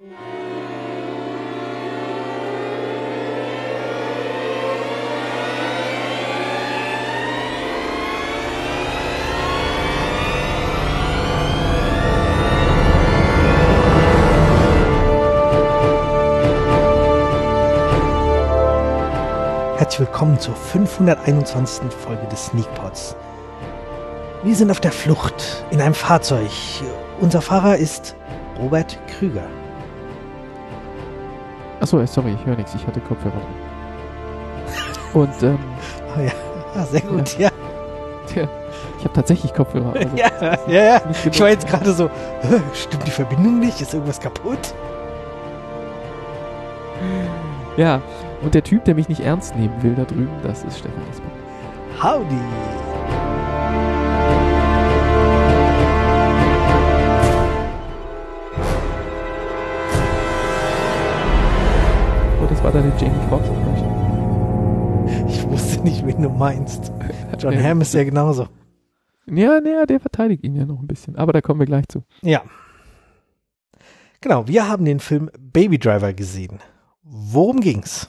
Herzlich willkommen zur 521. Folge des Sneakpods. Wir sind auf der Flucht in einem Fahrzeug. Unser Fahrer ist Robert Krüger. Achso, sorry, ich höre nichts. Ich hatte Kopfhörer. Und, Oh ja, sehr gut, ja. Tja, ich habe tatsächlich Kopfhörer. Also ja. Ich war jetzt gerade so, stimmt die Verbindung nicht? Ist irgendwas kaputt? Ja, und der Typ, der mich nicht ernst nehmen will da drüben, das ist Stefan Espen. Howdy! Oh, das war deine Jamie Foxx. Ich wusste nicht, wen du meinst. John Hamm ist ja genauso. Ja, der verteidigt ihn ja noch ein bisschen, aber da kommen wir gleich zu. Ja. Genau, wir haben den Film Baby Driver gesehen. Worum ging's?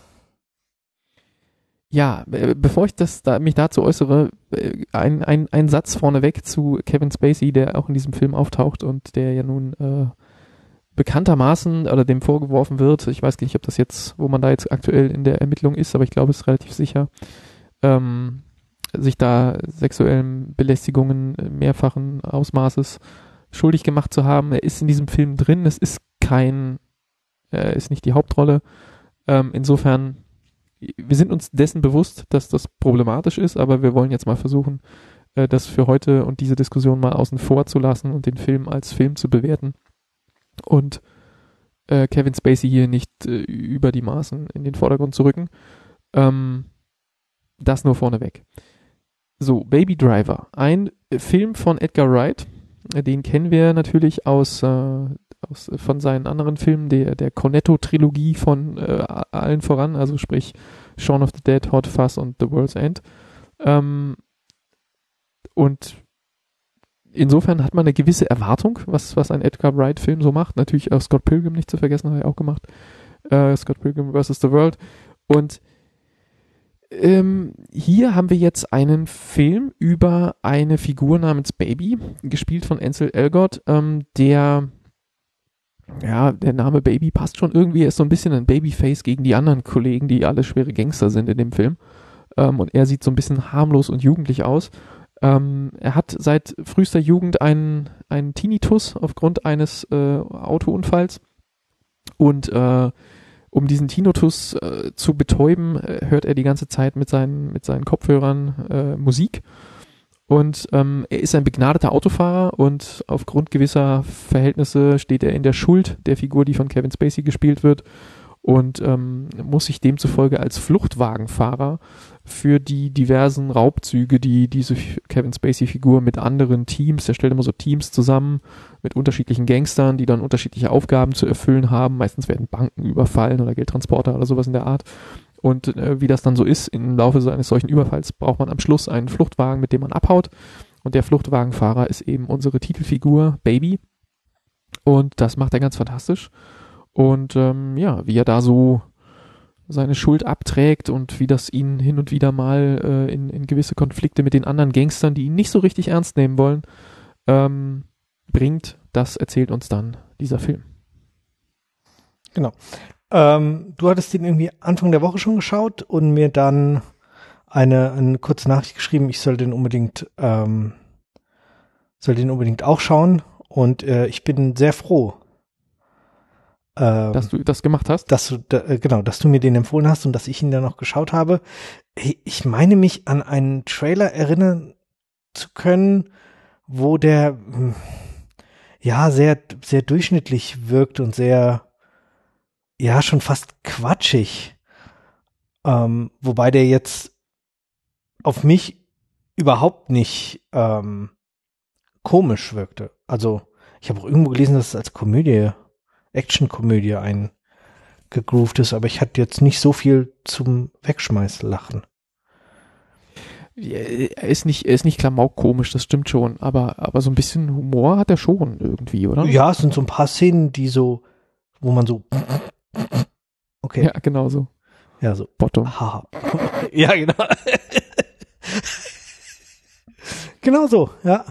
Ja, bevor ich mich dazu äußere, ein Satz vorneweg zu Kevin Spacey, der auch in diesem Film auftaucht und der ja nun bekanntermaßen oder dem vorgeworfen wird, ich weiß nicht, ob das jetzt, wo man da jetzt aktuell in der Ermittlung ist, aber ich glaube, es ist relativ sicher, sich da sexuellen Belästigungen mehrfachen Ausmaßes schuldig gemacht zu haben. Er ist in diesem Film drin, es ist ist nicht die Hauptrolle. Insofern, wir sind uns dessen bewusst, dass das problematisch ist, aber wir wollen jetzt mal versuchen, das für heute und diese Diskussion mal außen vor zu lassen und den Film als Film zu bewerten und Kevin Spacey hier nicht über die Maßen in den Vordergrund zu rücken. Das nur vorneweg. So, Baby Driver, ein Film von Edgar Wright, den kennen wir natürlich von seinen anderen Filmen, der Cornetto-Trilogie von allen voran, also sprich Shaun of the Dead, Hot Fuzz und The World's End. Und insofern hat man eine gewisse Erwartung, was ein Edgar Wright-Film so macht. Natürlich auch Scott Pilgrim nicht zu vergessen, hat er auch gemacht. Scott Pilgrim vs. The World. Und hier haben wir jetzt einen Film über eine Figur namens Baby, gespielt von Ansel Elgort, der Name Baby passt schon irgendwie, er ist so ein bisschen ein Babyface gegen die anderen Kollegen, die alle schwere Gangster sind in dem Film. Und er sieht so ein bisschen harmlos und jugendlich aus. Er hat seit frühester Jugend einen Tinnitus aufgrund eines Autounfalls. Und um diesen Tinnitus zu betäuben, hört er die ganze Zeit mit seinen Kopfhörern Musik. Und er ist ein begnadeter Autofahrer und aufgrund gewisser Verhältnisse steht er in der Schuld der Figur, die von Kevin Spacey gespielt wird und muss sich demzufolge als Fluchtwagenfahrer für die diversen Raubzüge, die diese Kevin Spacey-Figur mit anderen Teams, er stellt immer so Teams zusammen mit unterschiedlichen Gangstern, die dann unterschiedliche Aufgaben zu erfüllen haben. Meistens werden Banken überfallen oder Geldtransporter oder sowas in der Art. Und wie das dann so ist, im Laufe eines solchen Überfalls braucht man am Schluss einen Fluchtwagen, mit dem man abhaut. Und der Fluchtwagenfahrer ist eben unsere Titelfigur Baby. Und das macht er ganz fantastisch. Und wie er da so seine Schuld abträgt und wie das ihn hin und wieder mal in gewisse Konflikte mit den anderen Gangstern, die ihn nicht so richtig ernst nehmen wollen, bringt, das erzählt uns dann dieser Film. Genau. Du hattest den irgendwie Anfang der Woche schon geschaut und mir dann eine kurze Nachricht geschrieben, ich soll den unbedingt auch schauen und ich bin sehr froh, dass du das gemacht hast? Dass du mir den empfohlen hast und dass ich ihn dann noch geschaut habe. Ich meine mich an einen Trailer erinnern zu können, wo der sehr, sehr durchschnittlich wirkt und sehr schon fast quatschig. Wobei der jetzt auf mich überhaupt nicht komisch wirkte. Also ich habe auch irgendwo gelesen, dass es als Actionkomödie eingegroovt ist, aber ich hatte jetzt nicht so viel zum Wegschmeißlachen. Er ist nicht klamauk-komisch, das stimmt schon, aber so ein bisschen Humor hat er schon irgendwie, oder? Ja, es sind so ein paar Szenen, wo man so, okay. Ja, genau so. Ja, so. Bottom. Haha. Ja, genau. Genau so, ja.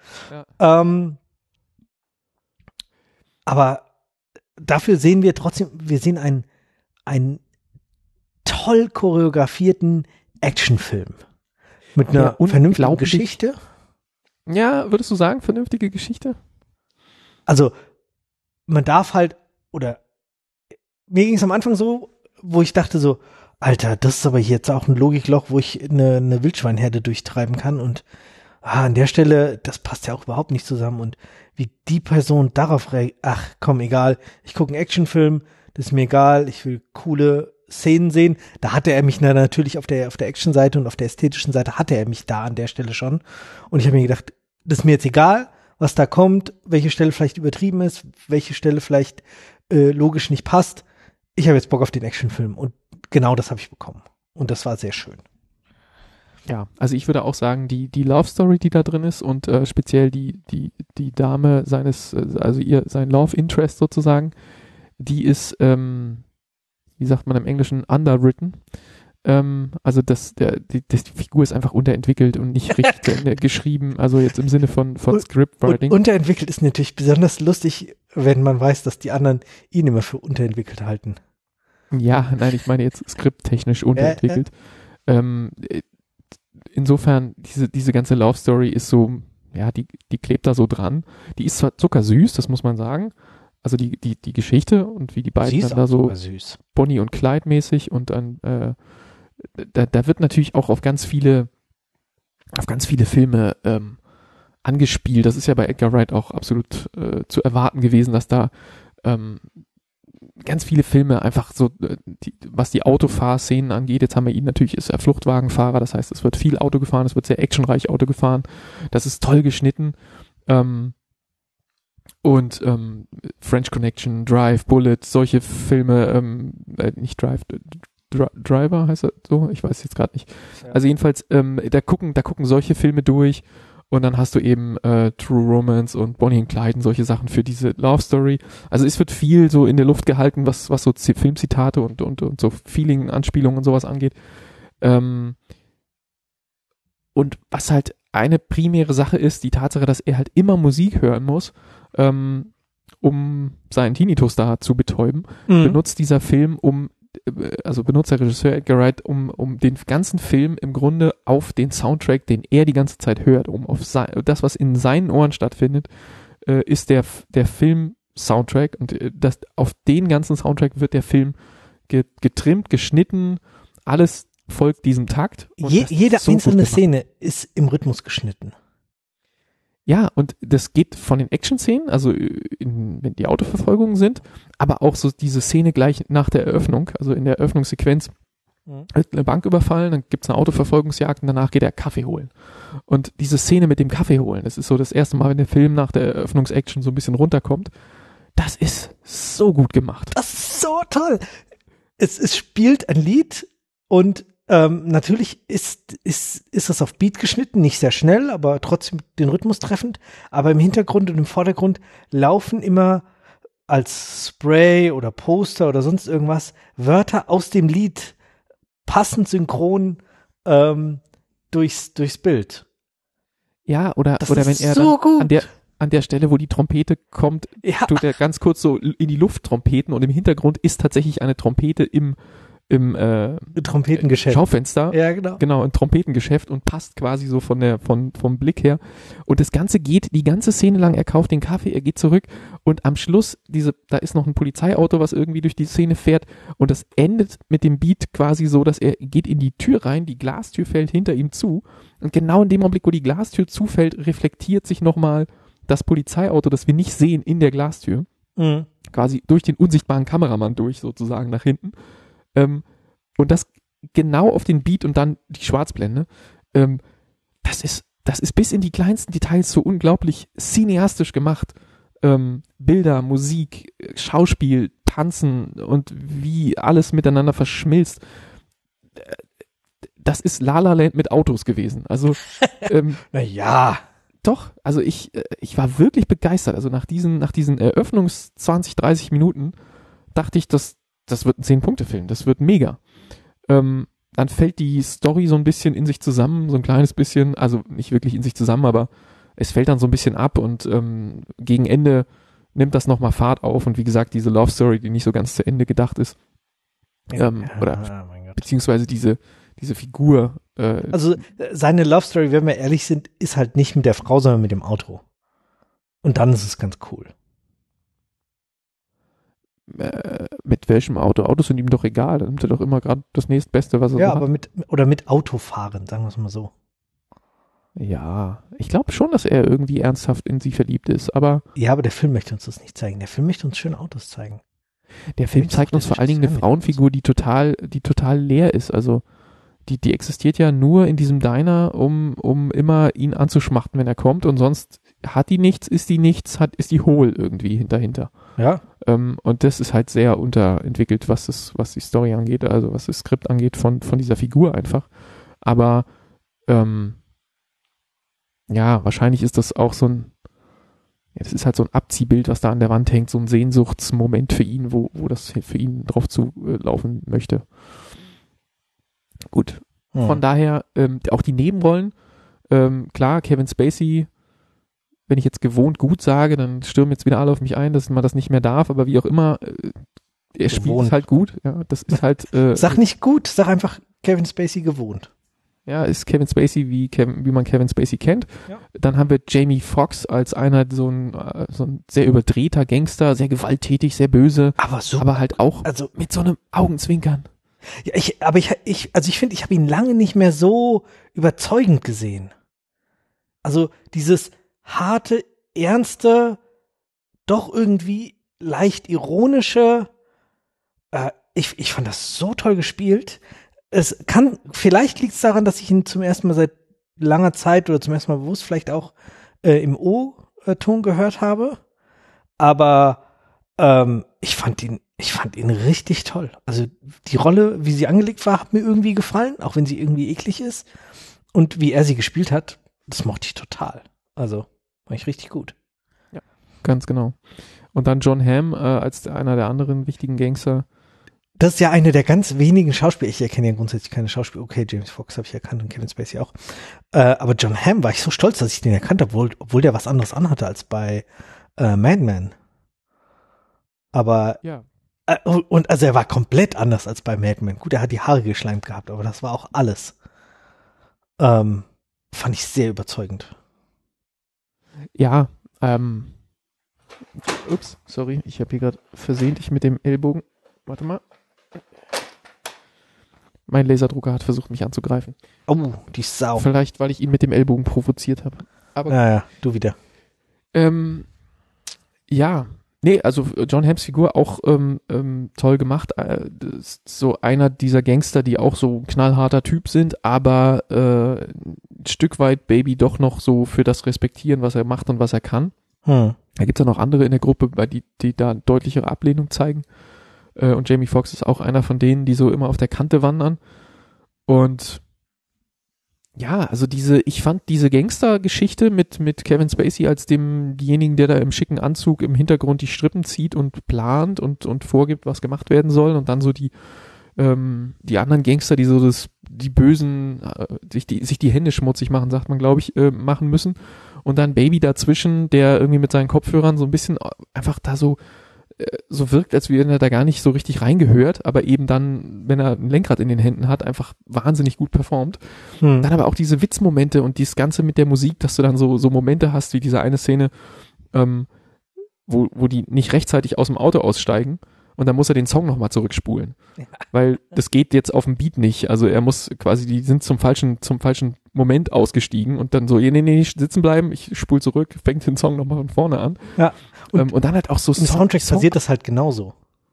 Aber dafür sehen wir trotzdem, wir sehen einen toll choreografierten Actionfilm mit einer vernünftigen Geschichte. Ja, würdest du sagen, vernünftige Geschichte? Also, man darf halt, oder mir ging es am Anfang so, wo ich dachte so, Alter, das ist aber hier jetzt auch ein Logikloch, wo ich eine Wildschweinherde durchtreiben kann und an der Stelle, das passt ja auch überhaupt nicht zusammen und wie die Person darauf reagiert, ach komm, egal, ich gucke einen Actionfilm, das ist mir egal, ich will coole Szenen sehen. Da hatte er mich natürlich auf der Action-Seite und auf der ästhetischen Seite hatte er mich da an der Stelle schon und ich habe mir gedacht, das ist mir jetzt egal, was da kommt, welche Stelle vielleicht übertrieben ist, welche Stelle vielleicht logisch nicht passt. Ich habe jetzt Bock auf den Actionfilm und genau das habe ich bekommen. Und das war sehr schön. Ja, also ich würde auch sagen, die Love Story, die da drin ist und speziell die Dame sein Love Interest sozusagen, die ist, wie sagt man im Englischen, underwritten. Also die Figur ist einfach unterentwickelt und nicht richtig zu Ende geschrieben, also jetzt im Sinne von Scriptwriting. Unterentwickelt ist natürlich besonders lustig, wenn man weiß, dass die anderen ihn immer für unterentwickelt halten. Ja, nein, ich meine jetzt skripttechnisch unterentwickelt. Insofern, diese ganze Love Story ist so, ja, die klebt da so dran. Die ist zwar zuckersüß, das muss man sagen. Also die Geschichte und wie die beiden dann da so Bonnie und Clyde mäßig und dann da wird natürlich auch auf ganz viele Filme angespielt. Das ist ja bei Edgar Wright auch absolut zu erwarten gewesen, dass da ganz viele Filme einfach so, was die Autofahrszenen angeht, jetzt haben wir ihn natürlich, ist er Fluchtwagenfahrer, das heißt, es wird viel Auto gefahren, es wird sehr actionreich Auto gefahren, das ist toll geschnitten und French Connection, Drive, Bullet, solche Filme, nicht Drive, Driver heißt er so, ich weiß jetzt gerade nicht. Ja. Also jedenfalls, da gucken solche Filme durch und dann hast du eben True Romance und Bonnie und Clyde und solche Sachen für diese Love Story. Also es wird viel so in der Luft gehalten, was so Filmzitate und so Feeling, Anspielungen und sowas angeht. Und was halt eine primäre Sache ist, die Tatsache, dass er halt immer Musik hören muss, um seinen Tinnitus da zu betäuben, benutzt dieser Film, benutzt der Regisseur Edgar Wright, um den ganzen Film im Grunde auf den Soundtrack, den er die ganze Zeit hört, auf das, was in seinen Ohren stattfindet, ist der Film-Soundtrack und auf den ganzen Soundtrack wird der Film getrimmt, geschnitten, alles folgt diesem Takt. Jede so einzelne Szene ist im Rhythmus geschnitten. Ja, und das geht von den Action-Szenen, also wenn die Autoverfolgungen sind, aber auch so diese Szene gleich nach der Eröffnung, also in der Eröffnungssequenz, wird eine Bank überfallen, dann gibt's eine Autoverfolgungsjagd und danach geht er Kaffee holen. Und diese Szene mit dem Kaffee holen, das ist so das erste Mal, wenn der Film nach der Eröffnungsaction so ein bisschen runterkommt, das ist so gut gemacht. Das ist so toll. Es spielt ein Lied und natürlich ist es auf Beat geschnitten, nicht sehr schnell, aber trotzdem den Rhythmus treffend. Aber im Hintergrund und im Vordergrund laufen immer als Spray oder Poster oder sonst irgendwas Wörter aus dem Lied passend synchron durchs Bild. Ja, oder das wenn er so dann an der Stelle, wo die Trompete kommt, tut er ganz kurz so in die Luft trompeten und im Hintergrund ist tatsächlich eine Trompete im Trompetengeschäft. Schaufenster. Ja, genau. Genau, ein Trompetengeschäft und passt quasi so vom Blick her. Und das Ganze geht die ganze Szene lang, er kauft den Kaffee, er geht zurück und am Schluss, da ist noch ein Polizeiauto, was irgendwie durch die Szene fährt und das endet mit dem Beat quasi so, dass er geht in die Tür rein, die Glastür fällt hinter ihm zu und genau in dem Augenblick, wo die Glastür zufällt, reflektiert sich nochmal das Polizeiauto, das wir nicht sehen, in der Glastür. Quasi durch den unsichtbaren Kameramann durch, sozusagen nach hinten. Und das genau auf den Beat und dann die Schwarzblende, das ist bis in die kleinsten Details so unglaublich cineastisch gemacht. Bilder, Musik, Schauspiel, Tanzen und wie alles miteinander verschmilzt. Das ist La La Land mit Autos gewesen. Also naja. Doch, also ich war wirklich begeistert. Also nach diesen Eröffnungs 20, 30 Minuten dachte ich, das wird ein 10-Punkte-Film, das wird mega. Dann fällt die Story so ein bisschen in sich zusammen, so ein kleines bisschen, also nicht wirklich in sich zusammen, aber es fällt dann so ein bisschen ab und gegen Ende nimmt das nochmal Fahrt auf und wie gesagt, diese Love Story, die nicht so ganz zu Ende gedacht ist, oder mein Gott. beziehungsweise diese Figur. Also seine Love Story, wenn wir ehrlich sind, ist halt nicht mit der Frau, sondern mit dem Auto. Und dann ist es ganz cool. Mit welchem Auto? Autos sind ihm doch egal, dann nimmt er doch immer gerade das nächstbeste, was er Ja, so hat. aber mit Autofahren, sagen wir es mal so. Ja, ich glaube schon, dass er irgendwie ernsthaft in sie verliebt ist, aber Ja, aber der Film möchte uns das nicht zeigen. Der Film möchte uns schöne Autos zeigen. der Film zeigt uns vor allen Dingen eine Frauenfigur, die total leer ist. Also die existiert ja nur in diesem Diner, um immer ihn anzuschmachten, wenn er kommt, und sonst hat die nichts, ist die hohl irgendwie dahinter. Ja. Und das ist halt sehr unterentwickelt, was die Story angeht, also was das Skript angeht von dieser Figur einfach. Aber ja, wahrscheinlich ist das auch das ist halt so ein Abziehbild, was da an der Wand hängt, so ein Sehnsuchtsmoment für ihn, wo das für ihn drauf zu laufen möchte. Gut. Von daher, auch die Nebenrollen, klar, Kevin Spacey, wenn ich jetzt gewohnt gut sage, dann stürmen jetzt wieder alle auf mich ein, dass man das nicht mehr darf, aber wie auch immer, er spielt es halt gut, ja, das ist halt. Sag nicht gut, sag einfach Kevin Spacey gewohnt. Ja, ist Kevin Spacey, wie man Kevin Spacey kennt. Ja. Dann haben wir Jamie Foxx als einer, so ein sehr überdrehter Gangster, sehr gewalttätig, sehr böse, aber halt auch mit so einem Augenzwinkern. Ja, ich finde, ich habe ihn lange nicht mehr so überzeugend gesehen. Also dieses harte, ernste, doch irgendwie leicht ironische, ich fand das so toll gespielt. Vielleicht liegt es daran, dass ich ihn zum ersten Mal seit langer Zeit oder zum ersten Mal bewusst vielleicht auch im O-Ton gehört habe. Aber ich fand ihn richtig toll. Also die Rolle, wie sie angelegt war, hat mir irgendwie gefallen, auch wenn sie irgendwie eklig ist. Und wie er sie gespielt hat, das mochte ich total. Also war ich richtig gut. Ja, ganz genau. Und dann Jon Hamm als einer der anderen wichtigen Gangster. Das ist ja eine der ganz wenigen Schauspieler. Ich erkenne ja grundsätzlich keine Schauspieler. Okay, James Foxx habe ich erkannt und Kevin Spacey auch. Aber Jon Hamm war ich so stolz, dass ich den erkannt habe, obwohl der was anderes anhatte als bei Mad Men. Aber ja. Und also er war komplett anders als bei Mad Men. Gut, er hat die Haare geschleimt gehabt, aber das war auch alles. Fand ich sehr überzeugend. Ja, ups, sorry, ich habe hier gerade versehentlich mit dem Ellbogen, warte mal. Mein Laserdrucker hat versucht, mich anzugreifen. Oh, die Sau. Vielleicht, weil ich ihn mit dem Ellbogen provoziert habe. Aber ja, du wieder. Ja, nee, also Jon Hamms Figur auch toll gemacht. Ist so einer dieser Gangster, die auch so ein knallharter Typ sind, aber ein Stück weit Baby doch noch so für das respektieren, was er macht und was er kann. Da gibt's ja noch andere in der Gruppe, die da deutlichere Ablehnung zeigen. Und Jamie Foxx ist auch einer von denen, die so immer auf der Kante wandern. Und ja, also ich fand diese Gangster-Geschichte mit Kevin Spacey als demjenigen, der da im schicken Anzug im Hintergrund die Strippen zieht und plant und vorgibt, was gemacht werden soll, und dann so die anderen Gangster, die so die Bösen, sich die Hände schmutzig machen, sagt man, glaube ich, machen müssen. Und dann Baby dazwischen, der irgendwie mit seinen Kopfhörern so ein bisschen einfach da so wirkt, als wenn er da gar nicht so richtig reingehört, aber eben dann, wenn er ein Lenkrad in den Händen hat, einfach wahnsinnig gut performt. Dann aber auch diese Witzmomente und dieses Ganze mit der Musik, dass du dann so Momente hast, wie diese eine Szene, wo die nicht rechtzeitig aus dem Auto aussteigen und dann muss er den Song nochmal zurückspulen. Ja. Weil das geht jetzt auf dem Beat nicht. Also er muss quasi, die sind zum falschen Moment ausgestiegen und dann so, nee, sitzen bleiben, ich spule zurück, fängt den Song nochmal von vorne an. Ja. Und dann halt auch so im Soundtrack passiert das halt genauso.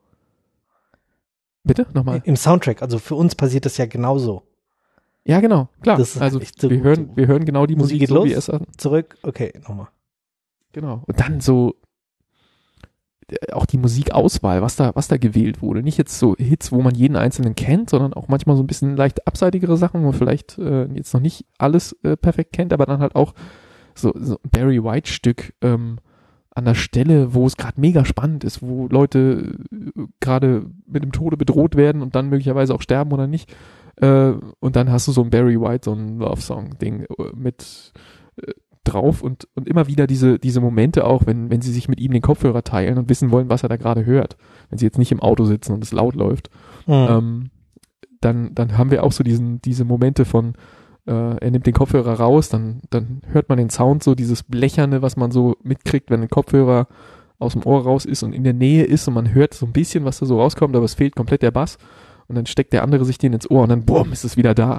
Bitte? Nochmal? Im Soundtrack, also für uns passiert das ja genauso. Ja, genau, klar. Also so wir hören genau die Musik geht so, los, wie es zurück, okay, nochmal. Genau. Und dann so auch die Musikauswahl, was da gewählt wurde. Nicht jetzt so Hits, wo man jeden einzelnen kennt, sondern auch manchmal so ein bisschen leicht abseitigere Sachen, wo man vielleicht jetzt noch nicht alles perfekt kennt, aber dann halt auch so ein Barry White Stück an der Stelle, wo es gerade mega spannend ist, wo Leute gerade mit dem Tode bedroht werden und dann möglicherweise auch sterben oder nicht. Und dann hast du so ein Barry White, so ein Love-Song-Ding mit drauf und immer wieder diese Momente auch, wenn sie sich mit ihm den Kopfhörer teilen und wissen wollen, was er da gerade hört. Wenn sie jetzt nicht im Auto sitzen und es laut läuft. Dann haben wir auch so diese Momente von er nimmt den Kopfhörer raus, dann hört man den Sound, so dieses Blecherne, was man so mitkriegt, wenn ein Kopfhörer aus dem Ohr raus ist und in der Nähe ist und man hört so ein bisschen, was da so rauskommt, aber es fehlt komplett der Bass und dann steckt der andere sich den ins Ohr und dann boom, ist es wieder da.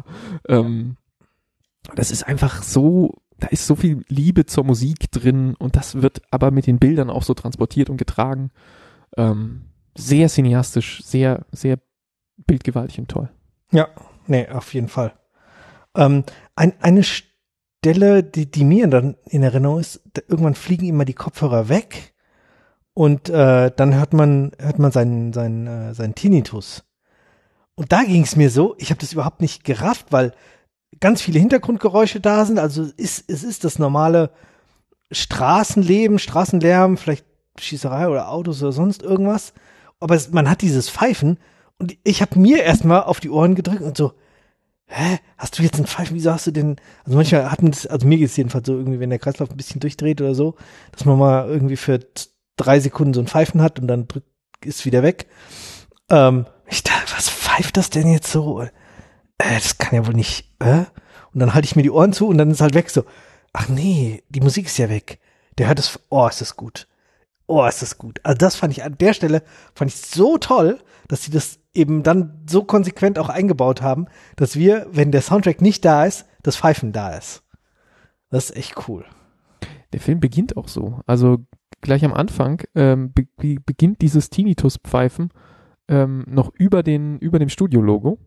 Das ist einfach so, da ist so viel Liebe zur Musik drin und das wird aber mit den Bildern auch so transportiert und getragen. Sehr cineastisch, sehr, sehr bildgewaltig und toll. Ja, nee, auf jeden Fall. Eine Stelle, die mir dann in Erinnerung ist, irgendwann fliegen immer die Kopfhörer weg und dann hört man seinen Tinnitus. Und da ging es mir so, ich habe das überhaupt nicht gerafft, weil ganz viele Hintergrundgeräusche da sind, also es ist das normale Straßenleben, Straßenlärm, vielleicht Schießerei oder Autos oder sonst irgendwas, aber man hat dieses Pfeifen und ich habe mir erstmal auf die Ohren gedrückt und so, hä, hast du jetzt einen Pfeifen, wieso hast du denn, also manchmal hat man das, also mir geht es jedenfalls so irgendwie, wenn der Kreislauf ein bisschen durchdreht oder so, dass man mal irgendwie für 3 Sekunden so ein Pfeifen hat und dann ist wieder weg. Ich dachte, was pfeift das denn jetzt so? Das kann ja wohl nicht, Und dann halte ich mir die Ohren zu und dann ist halt weg so, ach nee, die Musik ist ja weg. Der hört es, oh, ist das gut. Oh, ist das gut. Also das fand ich, an der Stelle fand ich so toll, dass sie das eben dann so konsequent auch eingebaut haben, dass wir, wenn der Soundtrack nicht da ist, das Pfeifen da ist. Das ist echt cool. Der Film beginnt auch so. Also gleich am Anfang beginnt dieses Tinnitus-Pfeifen noch über dem Studio-Logo.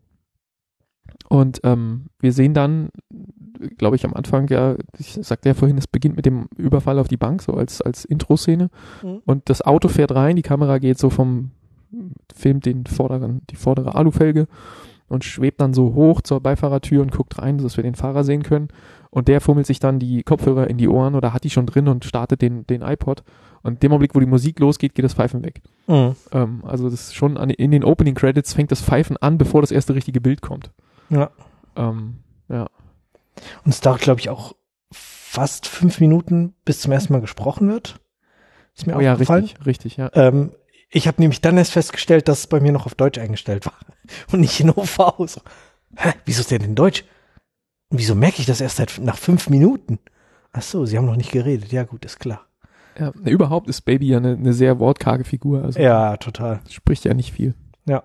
Und wir sehen dann, glaube ich, am Anfang, ja, ich sagte ja vorhin, es beginnt mit dem Überfall auf die Bank, so als Intro-Szene. Mhm. Und das Auto fährt rein, die Kamera geht so filmt die vordere Alufelge und schwebt dann so hoch zur Beifahrertür und guckt rein, dass wir den Fahrer sehen können. Und der fummelt sich dann die Kopfhörer in die Ohren oder hat die schon drin und startet den iPod. Und in dem Augenblick, wo die Musik losgeht, geht das Pfeifen weg. Mhm. Also das ist schon in den Opening Credits fängt das Pfeifen an, bevor das erste richtige Bild kommt. Ja. Ja. Und es dauert, glaube ich, auch fast 5 Minuten, bis zum ersten Mal gesprochen wird. Ist mir aufgefallen. Ja, richtig, ja. Ich habe nämlich dann erst festgestellt, dass es bei mir noch auf Deutsch eingestellt war und nicht in OV. So, wieso ist der denn in Deutsch? Und wieso merke ich das erst nach 5 Minuten? Ach so, sie haben noch nicht geredet. Ja gut, ist klar. Ja, überhaupt ist Baby ja eine sehr wortkarge Figur. Also ja, total. Spricht ja nicht viel. Ja.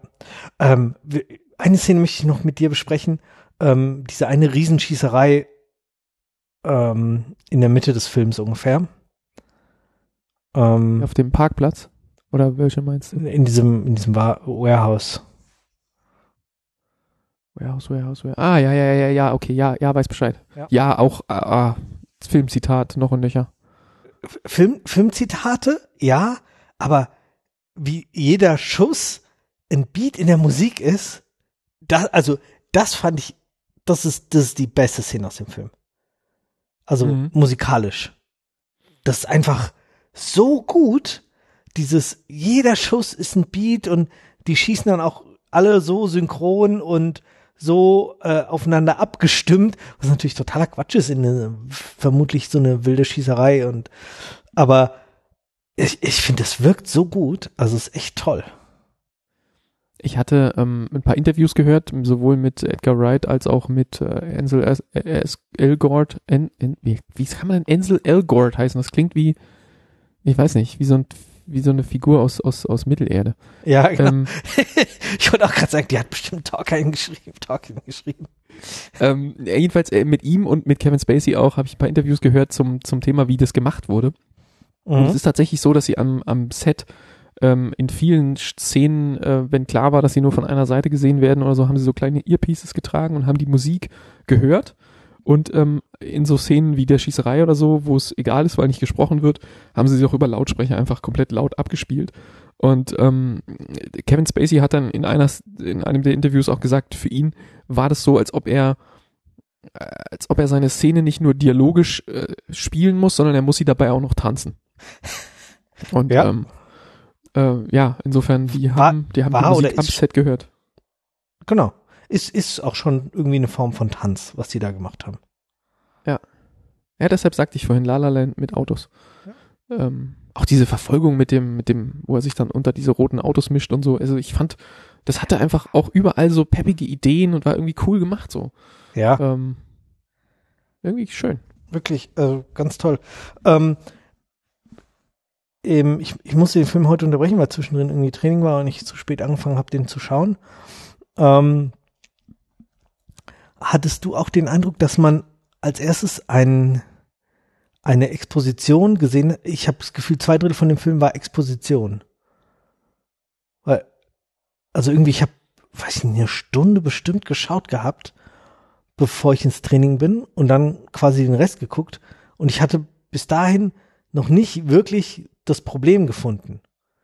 Eine Szene möchte ich noch mit dir besprechen. Diese eine Riesenschießerei in der Mitte des Films ungefähr. Auf dem Parkplatz? Oder welche meinst du? In diesem Warehouse. Warehouse. Ah, ja, okay, ja, weiß Bescheid. Ja, auch Filmzitat noch und nöcher. Filmzitate, ja, aber wie jeder Schuss ein Beat in der Musik ist, das fand ich, das ist die beste Szene aus dem Film. Also musikalisch. Das ist einfach so gut. Jeder Schuss ist ein Beat und die schießen dann auch alle so synchron und so aufeinander abgestimmt, was natürlich totaler Quatsch ist vermutlich so eine wilde Schießerei aber ich finde, das wirkt so gut, also es ist echt toll. Ich hatte ein paar Interviews gehört, sowohl mit Edgar Wright als auch mit Ansel Elgort. Wie kann man denn Ansel Elgort heißen? Das klingt wie, ich weiß nicht, wie so eine Figur aus Mittelerde. Ja, genau. Ich wollte auch gerade sagen, die hat bestimmt Tolkien geschrieben. Jedenfalls mit ihm und mit Kevin Spacey auch habe ich ein paar Interviews gehört zum Thema, wie das gemacht wurde. Und es ist tatsächlich so, dass sie am Set in vielen Szenen, wenn klar war, dass sie nur von einer Seite gesehen werden oder so, haben sie so kleine Earpieces getragen und haben die Musik gehört. Und in so Szenen wie der Schießerei oder so, wo es egal ist, weil nicht gesprochen wird, haben sie sich auch über Lautsprecher einfach komplett laut abgespielt. Und Kevin Spacey hat dann in einem der Interviews auch gesagt, für ihn war das so, als ob er seine Szene nicht nur dialogisch spielen muss, sondern er muss sie dabei auch noch tanzen. Und Ja. insofern, die War- haben die war Musik oder am ist- Set gehört. Genau. Ist auch schon irgendwie eine Form von Tanz, was die da gemacht haben. Ja, deshalb sagte ich vorhin La La Land mit Autos. Auch diese Verfolgung mit dem, wo er sich dann unter diese roten Autos mischt und so. Also ich fand, das hatte einfach auch überall so peppige Ideen und war irgendwie cool gemacht so. Ja, Irgendwie schön. wirklich, ganz toll. Ich musste den Film heute unterbrechen, weil zwischendrin irgendwie Training war und ich zu spät angefangen habe, den zu schauen. Hattest du auch den Eindruck, dass man als erstes eine Exposition gesehen hat? Ich habe das Gefühl, 2/3 von dem Film war Exposition. Also irgendwie, ich habe, weiß nicht, eine Stunde bestimmt geschaut gehabt, bevor ich ins Training bin und dann quasi den Rest geguckt. Und ich hatte bis dahin noch nicht wirklich das Problem gefunden.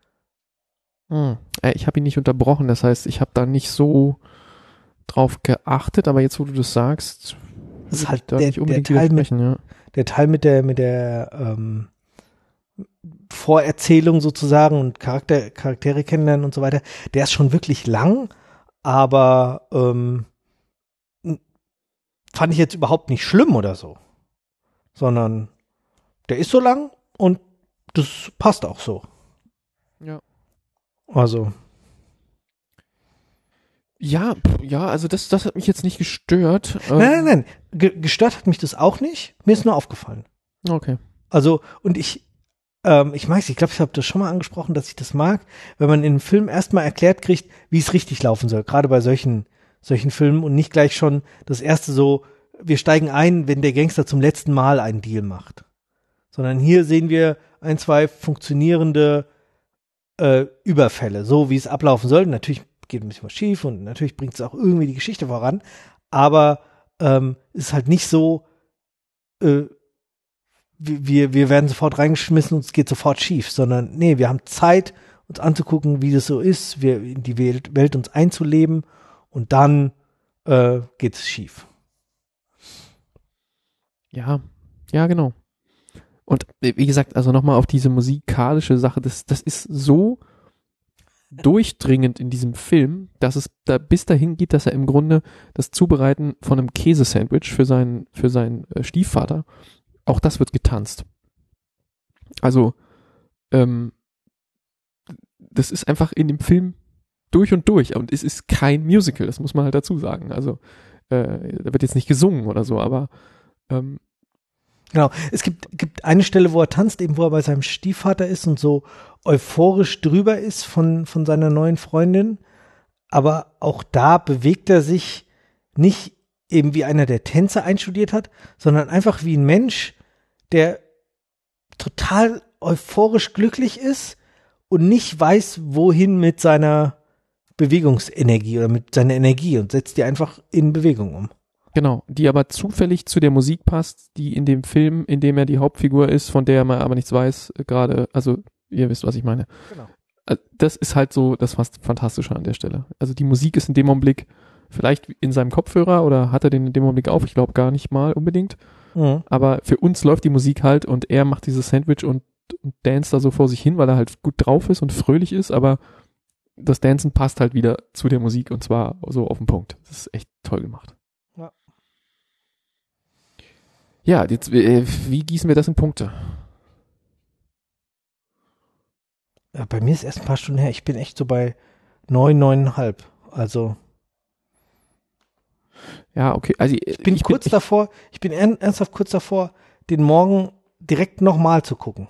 Ich habe ihn nicht unterbrochen, das heißt, ich habe da nicht so drauf geachtet, aber jetzt, wo du das sagst, Das ist würde halt ich da der nicht unbedingt Teil mit- widersprechen, ja. Der Teil mit der Vorerzählung sozusagen und Charaktere kennenlernen und so weiter, der ist schon wirklich lang, aber fand ich jetzt überhaupt nicht schlimm oder so, sondern der ist so lang und das passt auch so. Ja. Also, Ja, also das hat mich jetzt nicht gestört. nein. Gestört hat mich das auch nicht. Mir ist nur aufgefallen. Okay. Also, und ich mag's, ich glaube, ich habe das schon mal angesprochen, dass ich das mag, wenn man in einem Film erstmal erklärt kriegt, wie es richtig laufen soll, gerade bei solchen Filmen und nicht gleich schon das erste so, wir steigen ein, wenn der Gangster zum letzten Mal einen Deal macht. Sondern hier sehen wir 1, 2 funktionierende Überfälle, so wie es ablaufen soll. Natürlich geht ein bisschen was schief und natürlich bringt es auch irgendwie die Geschichte voran, aber es ist halt nicht so, wir werden sofort reingeschmissen und es geht sofort schief, sondern nee, wir haben Zeit, uns anzugucken, wie das so ist, in die Welt uns einzuleben und dann geht es schief. Ja, genau. Und wie gesagt, also nochmal auf diese musikalische Sache, das ist so durchdringend in diesem Film, dass es da bis dahin geht, dass er im Grunde das Zubereiten von einem Käsesandwich für seinen Stiefvater, auch das wird getanzt. Also, das ist einfach in dem Film durch und durch und es ist kein Musical, das muss man halt dazu sagen. Also, da wird jetzt nicht gesungen oder so, aber Genau. Es gibt eine Stelle, wo er tanzt, eben wo er bei seinem Stiefvater ist und so euphorisch drüber ist von seiner neuen Freundin. Aber auch da bewegt er sich nicht eben wie einer, der Tänze einstudiert hat, sondern einfach wie ein Mensch, der total euphorisch glücklich ist und nicht weiß, wohin mit seiner Bewegungsenergie oder mit seiner Energie und setzt die einfach in Bewegung um. genau, die aber zufällig zu der Musik passt, die in dem Film, in dem er die Hauptfigur ist, von der man aber nichts weiß, gerade, also ihr wisst, was ich meine. Genau. Das ist halt so das Fantastische an der Stelle. Also die Musik ist in dem Augenblick vielleicht in seinem Kopfhörer oder hat er den in dem Augenblick auf, ich glaube gar nicht mal unbedingt, aber für uns läuft die Musik halt und er macht dieses Sandwich und danced da so vor sich hin, weil er halt gut drauf ist und fröhlich ist, aber das Dancen passt halt wieder zu der Musik und zwar so auf den Punkt. Das ist echt toll gemacht. Ja. Ja, jetzt, wie gießen wir das in Punkte? Ja, bei mir ist erst ein paar Stunden her. Ich bin echt so bei 9, 9,5. Also Ja, okay. Also ich bin ernsthaft kurz davor, den morgen direkt nochmal zu gucken.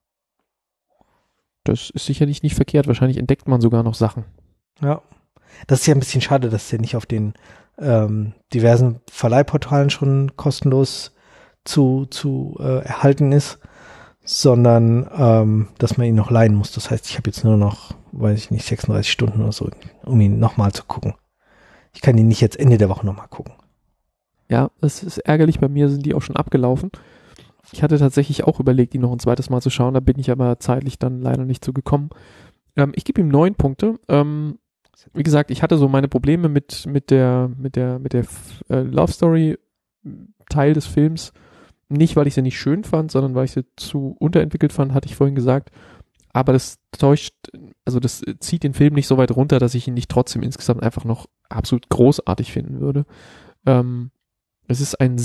Das ist sicherlich nicht verkehrt. Wahrscheinlich entdeckt man sogar noch Sachen. Ja. Das ist ja ein bisschen schade, dass der nicht auf den diversen Verleihportalen schon kostenlos zu erhalten ist, sondern dass man ihn noch leihen muss. Das heißt, ich habe jetzt nur noch, weiß ich nicht, 36 Stunden oder so, um ihn nochmal zu gucken. Ich kann ihn nicht jetzt Ende der Woche nochmal gucken. Ja, das ist ärgerlich. Bei mir sind die auch schon abgelaufen. Ich hatte tatsächlich auch überlegt, ihn noch ein zweites Mal zu schauen. Da bin ich aber zeitlich dann leider nicht zu gekommen. Ich gebe ihm 9 Punkte. Wie gesagt, ich hatte so meine Probleme mit der Love Story Teil des Films. Nicht, weil ich sie nicht schön fand, sondern weil ich sie zu unterentwickelt fand, hatte ich vorhin gesagt. aber das das zieht den Film nicht so weit runter, dass ich ihn nicht trotzdem insgesamt einfach noch absolut großartig finden würde. Es ist ein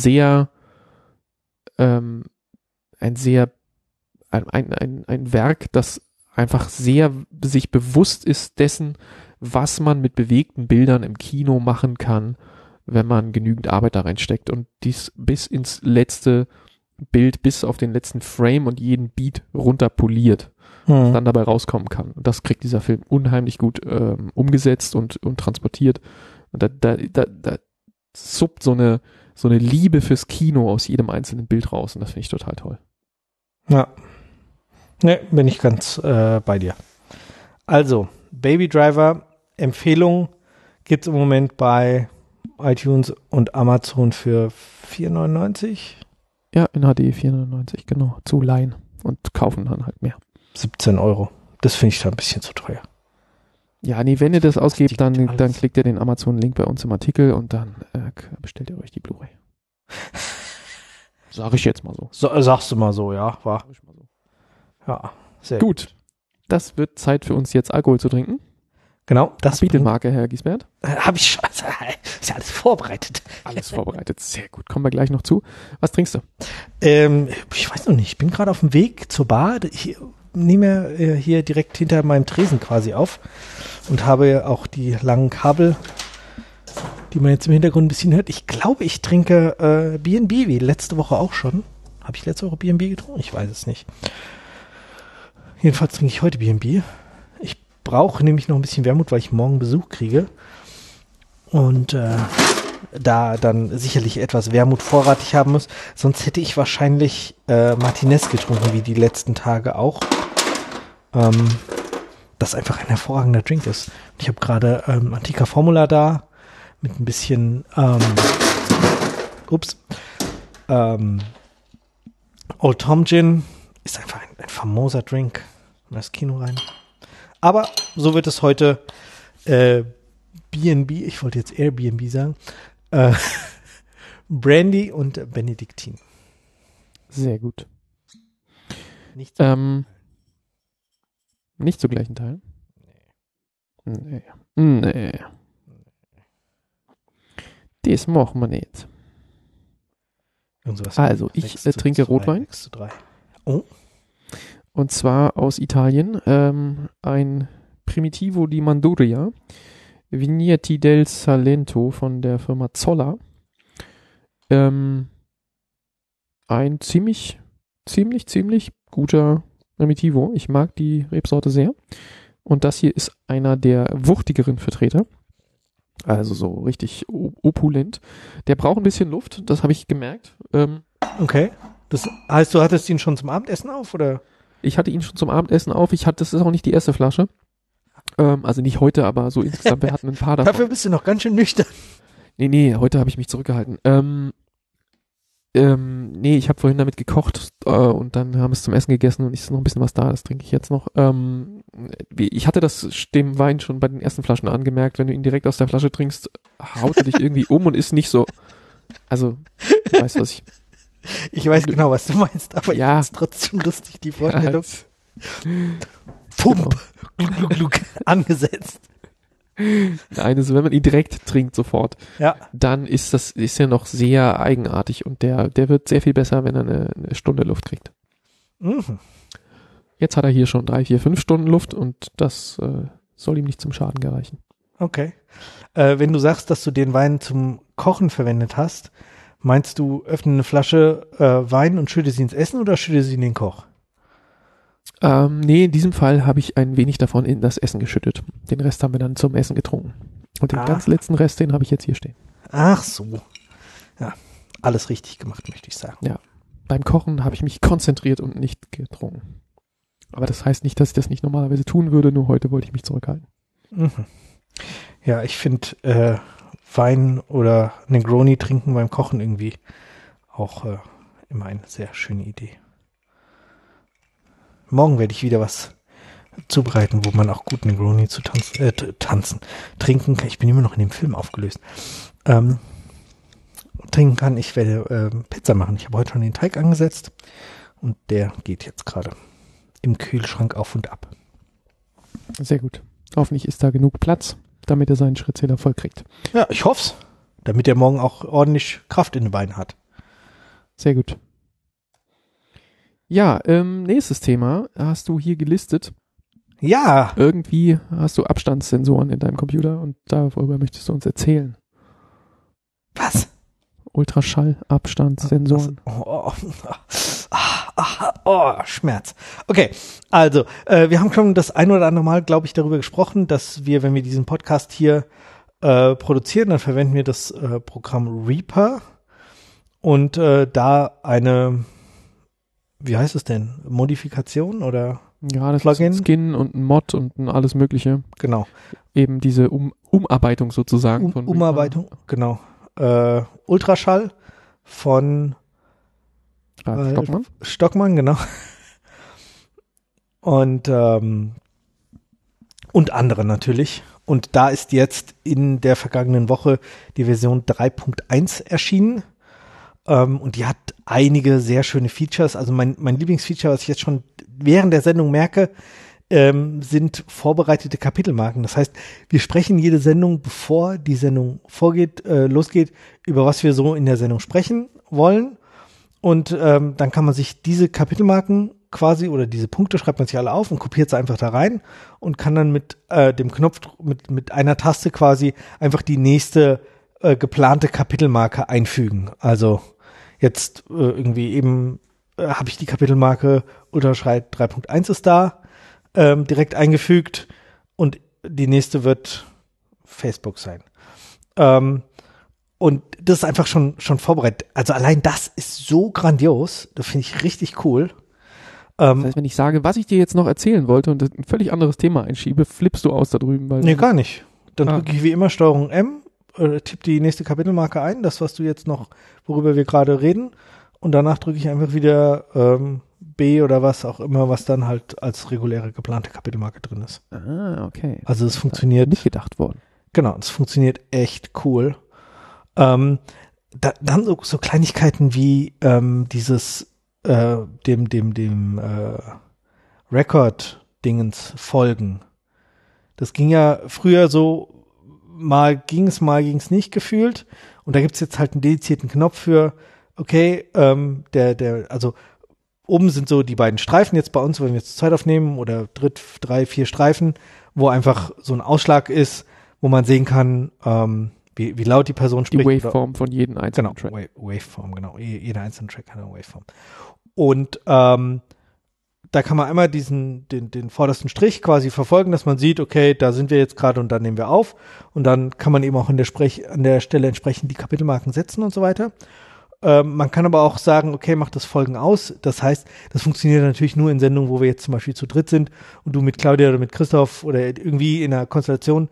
Werk, das einfach sehr sich bewusst ist dessen, was man mit bewegten Bildern im Kino machen kann, wenn man genügend Arbeit da reinsteckt und dies bis ins letzte Bild, bis auf den letzten Frame und jeden Beat runter poliert, was dann dabei rauskommen kann. Und das kriegt dieser Film unheimlich gut umgesetzt und transportiert. Und da suppt so eine Liebe fürs Kino aus jedem einzelnen Bild raus und das finde ich total toll. Ja. Ne, bin ich ganz bei dir. Also, Baby Driver, Empfehlung gibt's im Moment bei iTunes und Amazon für 4,99. Ja, in HD 4,99, genau, zu leihen und kaufen dann halt mehr. 17 Euro. Das finde ich da ein bisschen zu teuer. Ja, nee, wenn ihr das ausgebt, dann klickt ihr den Amazon-Link bei uns im Artikel und dann bestellt ihr euch die Blu-ray. Sag ich jetzt mal so. Sagst du mal so, ja. War. Ja, sehr gut. Das wird Zeit für uns jetzt Alkohol zu trinken. Genau. Das Kapitelmarke, Herr Giesbert. Habe ich schon. Ist ja alles vorbereitet. Alles vorbereitet. Sehr gut. Kommen wir gleich noch zu. Was trinkst du? Ich weiß noch nicht. Ich bin gerade auf dem Weg zur Bar. Ich nehme hier direkt hinter meinem Tresen quasi auf und habe auch die langen Kabel, die man jetzt im Hintergrund ein bisschen hört. Ich glaube, ich trinke B&B, wie letzte Woche auch schon. Habe ich letzte Woche B&B getrunken? Ich weiß es nicht. Jedenfalls trinke ich heute B&B. Ich brauche nämlich noch ein bisschen Wermut, weil ich morgen Besuch kriege. Und da dann sicherlich etwas Wermut vorratig haben muss. Sonst hätte ich wahrscheinlich Martinez getrunken, wie die letzten Tage auch. Das einfach ein hervorragender Drink ist. Ich habe gerade Antica Formula da mit ein bisschen Old Tom Gin. Ist einfach ein famoser Drink. In das Kino rein. Aber so wird es heute B&B, ich wollte jetzt Airbnb sagen, Brandy und Benediktin. Sehr gut. Nicht zu gleichen Teilen? Nee. Das machen wir nicht. Also, ich trinke Rotwein. 6:3. Oh. Und zwar aus Italien. Ein Primitivo di Manduria. Vigneti del Salento von der Firma Zoller. Ein ziemlich guter Primitivo. Ich mag die Rebsorte sehr. Und das hier ist einer der wuchtigeren Vertreter. Also so richtig opulent. Der braucht ein bisschen Luft, das habe ich gemerkt. Okay. Das heißt, du hattest ihn schon zum Abendessen auf, oder? Ich hatte ihn schon zum Abendessen auf. Das ist auch nicht die erste Flasche. Also nicht heute, aber so insgesamt, wir hatten ein paar davon. Dafür bist du noch ganz schön nüchtern. Nee, heute habe ich mich zurückgehalten. Nee, ich habe vorhin damit gekocht und dann haben wir es zum Essen gegessen und ist noch ein bisschen was da, das trinke ich jetzt noch. Ich hatte das dem Wein schon bei den ersten Flaschen angemerkt, wenn du ihn direkt aus der Flasche trinkst, haut er dich irgendwie um und ist nicht so, also, du weißt, was ich weiß genau, was du meinst, aber ja, ist trotzdem lustig, die Vorstellung. Ja, Pump, genau. Glück, angesetzt. Nein, also wenn man ihn direkt trinkt sofort, ja, dann ist ja noch sehr eigenartig und der wird sehr viel besser, wenn er eine Stunde Luft kriegt. Mhm. Jetzt hat er hier schon 3, 4, 5 Stunden Luft und das soll ihm nicht zum Schaden gereichen. Okay. Wenn du sagst, dass du den Wein zum Kochen verwendet hast, meinst du, öffne eine Flasche Wein und schütte sie ins Essen oder schütte sie in den Koch? Nee, in diesem Fall habe ich ein wenig davon in das Essen geschüttet. Den Rest haben wir dann zum Essen getrunken. Und den ganz letzten Rest, den habe ich jetzt hier stehen. Ach so. Ja, alles richtig gemacht, möchte ich sagen. Ja, beim Kochen habe ich mich konzentriert und nicht getrunken. Aber das heißt nicht, dass ich das nicht normalerweise tun würde, nur heute wollte ich mich zurückhalten. Mhm. Ja, ich finde Wein oder Negroni trinken beim Kochen irgendwie auch immer eine sehr schöne Idee. Morgen werde ich wieder was zubereiten, wo man auch gut Negroni zu trinken kann. Ich bin immer noch in dem Film aufgelöst. Trinken kann. Ich werde Pizza machen. Ich habe heute schon den Teig angesetzt und der geht jetzt gerade im Kühlschrank auf und ab. Sehr gut. Hoffentlich ist da genug Platz, damit er seinen Schrittzähler voll kriegt. Ja, ich hoff's. Damit er morgen auch ordentlich Kraft in den Beinen hat. Sehr gut. Ja, nächstes Thema hast du hier gelistet. Ja. Irgendwie hast du Abstandssensoren in deinem Computer und darüber möchtest du uns erzählen. Was? Ultraschallabstandssensoren. Schmerz. Okay, also wir haben schon das ein oder andere Mal, glaube ich, darüber gesprochen, dass wir, wenn wir diesen Podcast hier produzieren, dann verwenden wir das Programm Reaper und da eine, wie heißt es denn, Modifikation oder Ja, das Plugin? ist ein Skin und ein Mod und ein alles Mögliche. Genau. Eben diese Umarbeitung sozusagen. Von Umarbeitung, genau. Ultraschall von Stockmann. Stockmann, genau. Und andere natürlich. Und da ist jetzt in der vergangenen Woche die Version 3.1 erschienen. Und die hat einige sehr schöne Features. Also mein Lieblingsfeature, was ich jetzt schon während der Sendung merke, sind vorbereitete Kapitelmarken. Das heißt, wir sprechen jede Sendung, bevor die Sendung losgeht, über was wir so in der Sendung sprechen wollen. Und dann kann man sich diese Kapitelmarken quasi oder diese Punkte schreibt man sich alle auf und kopiert sie einfach da rein und kann dann mit dem Knopf, mit einer Taste quasi einfach die nächste geplante Kapitelmarke einfügen. Also jetzt irgendwie eben habe ich die Kapitelmarke Ultraschall 3.1 ist da, direkt eingefügt und die nächste wird Facebook sein. Und das ist einfach schon vorbereitet. Also allein das ist so grandios, das finde ich richtig cool. Das heißt, wenn ich sage, was ich dir jetzt noch erzählen wollte und ein völlig anderes Thema einschiebe, flippst du aus da drüben. Weil nee, gar nicht. Dann drücke ich wie immer Steuerung M, tippe die nächste Kapitelmarke ein, das, was du jetzt noch, worüber wir gerade reden, und danach drücke ich einfach wieder B oder was auch immer, was dann halt als reguläre geplante Kapitelmarke drin ist. Ah, okay. Also es funktioniert. Nicht gedacht worden. Genau, es funktioniert echt cool. Dann so Kleinigkeiten wie dieses dem Record-Dingens folgen. Das ging ja früher so, mal ging's nicht gefühlt. Und da gibt's jetzt halt einen dedizierten Knopf für, okay, also oben sind so die beiden Streifen jetzt bei uns, wenn wir jetzt Zeit aufnehmen, oder 3, 4 Streifen, wo einfach so ein Ausschlag ist, wo man sehen kann, wie laut die Person spricht. Die Waveform von jedem einzelnen Track. Waveform, genau. Jeder einzelne Track hat eine Waveform. Und da kann man einmal den vordersten Strich quasi verfolgen, dass man sieht, okay, da sind wir jetzt gerade und dann nehmen wir auf. Und dann kann man eben auch an der Stelle entsprechend die Kapitelmarken setzen und so weiter. Man kann aber auch sagen, okay, mach das Folgen aus. Das heißt, das funktioniert natürlich nur in Sendungen, wo wir jetzt zum Beispiel zu dritt sind und du mit Claudia oder mit Christoph oder irgendwie in einer Konstellation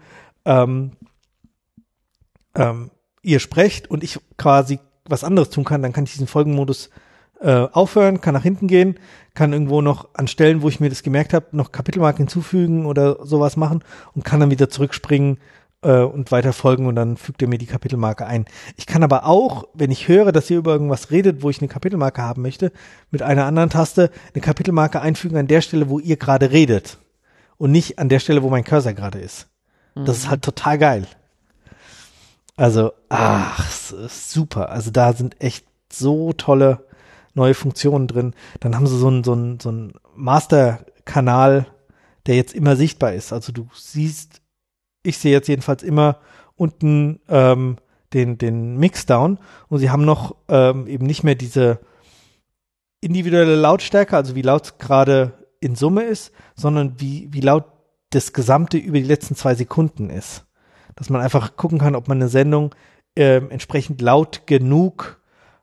ihr sprecht und ich quasi was anderes tun kann, dann kann ich diesen Folgenmodus aufhören, kann nach hinten gehen, kann irgendwo noch an Stellen, wo ich mir das gemerkt habe, noch Kapitelmarken hinzufügen oder sowas machen und kann dann wieder zurückspringen und weiter folgen und dann fügt er mir die Kapitelmarke ein. Ich kann aber auch, wenn ich höre, dass ihr über irgendwas redet, wo ich eine Kapitelmarke haben möchte, mit einer anderen Taste eine Kapitelmarke einfügen an der Stelle, wo ihr gerade redet und nicht an der Stelle, wo mein Cursor gerade ist. Das ist halt total geil. Also, es ist super. Also da sind echt so tolle neue Funktionen drin. Dann haben sie so einen Master-Kanal, der jetzt immer sichtbar ist. Also du siehst, ich sehe jetzt jedenfalls immer unten den Mixdown und sie haben noch eben nicht mehr diese individuelle Lautstärke, also wie laut es gerade in Summe ist, sondern wie laut das Gesamte über die letzten 2 Sekunden ist. Dass man einfach gucken kann, ob man eine Sendung entsprechend laut genug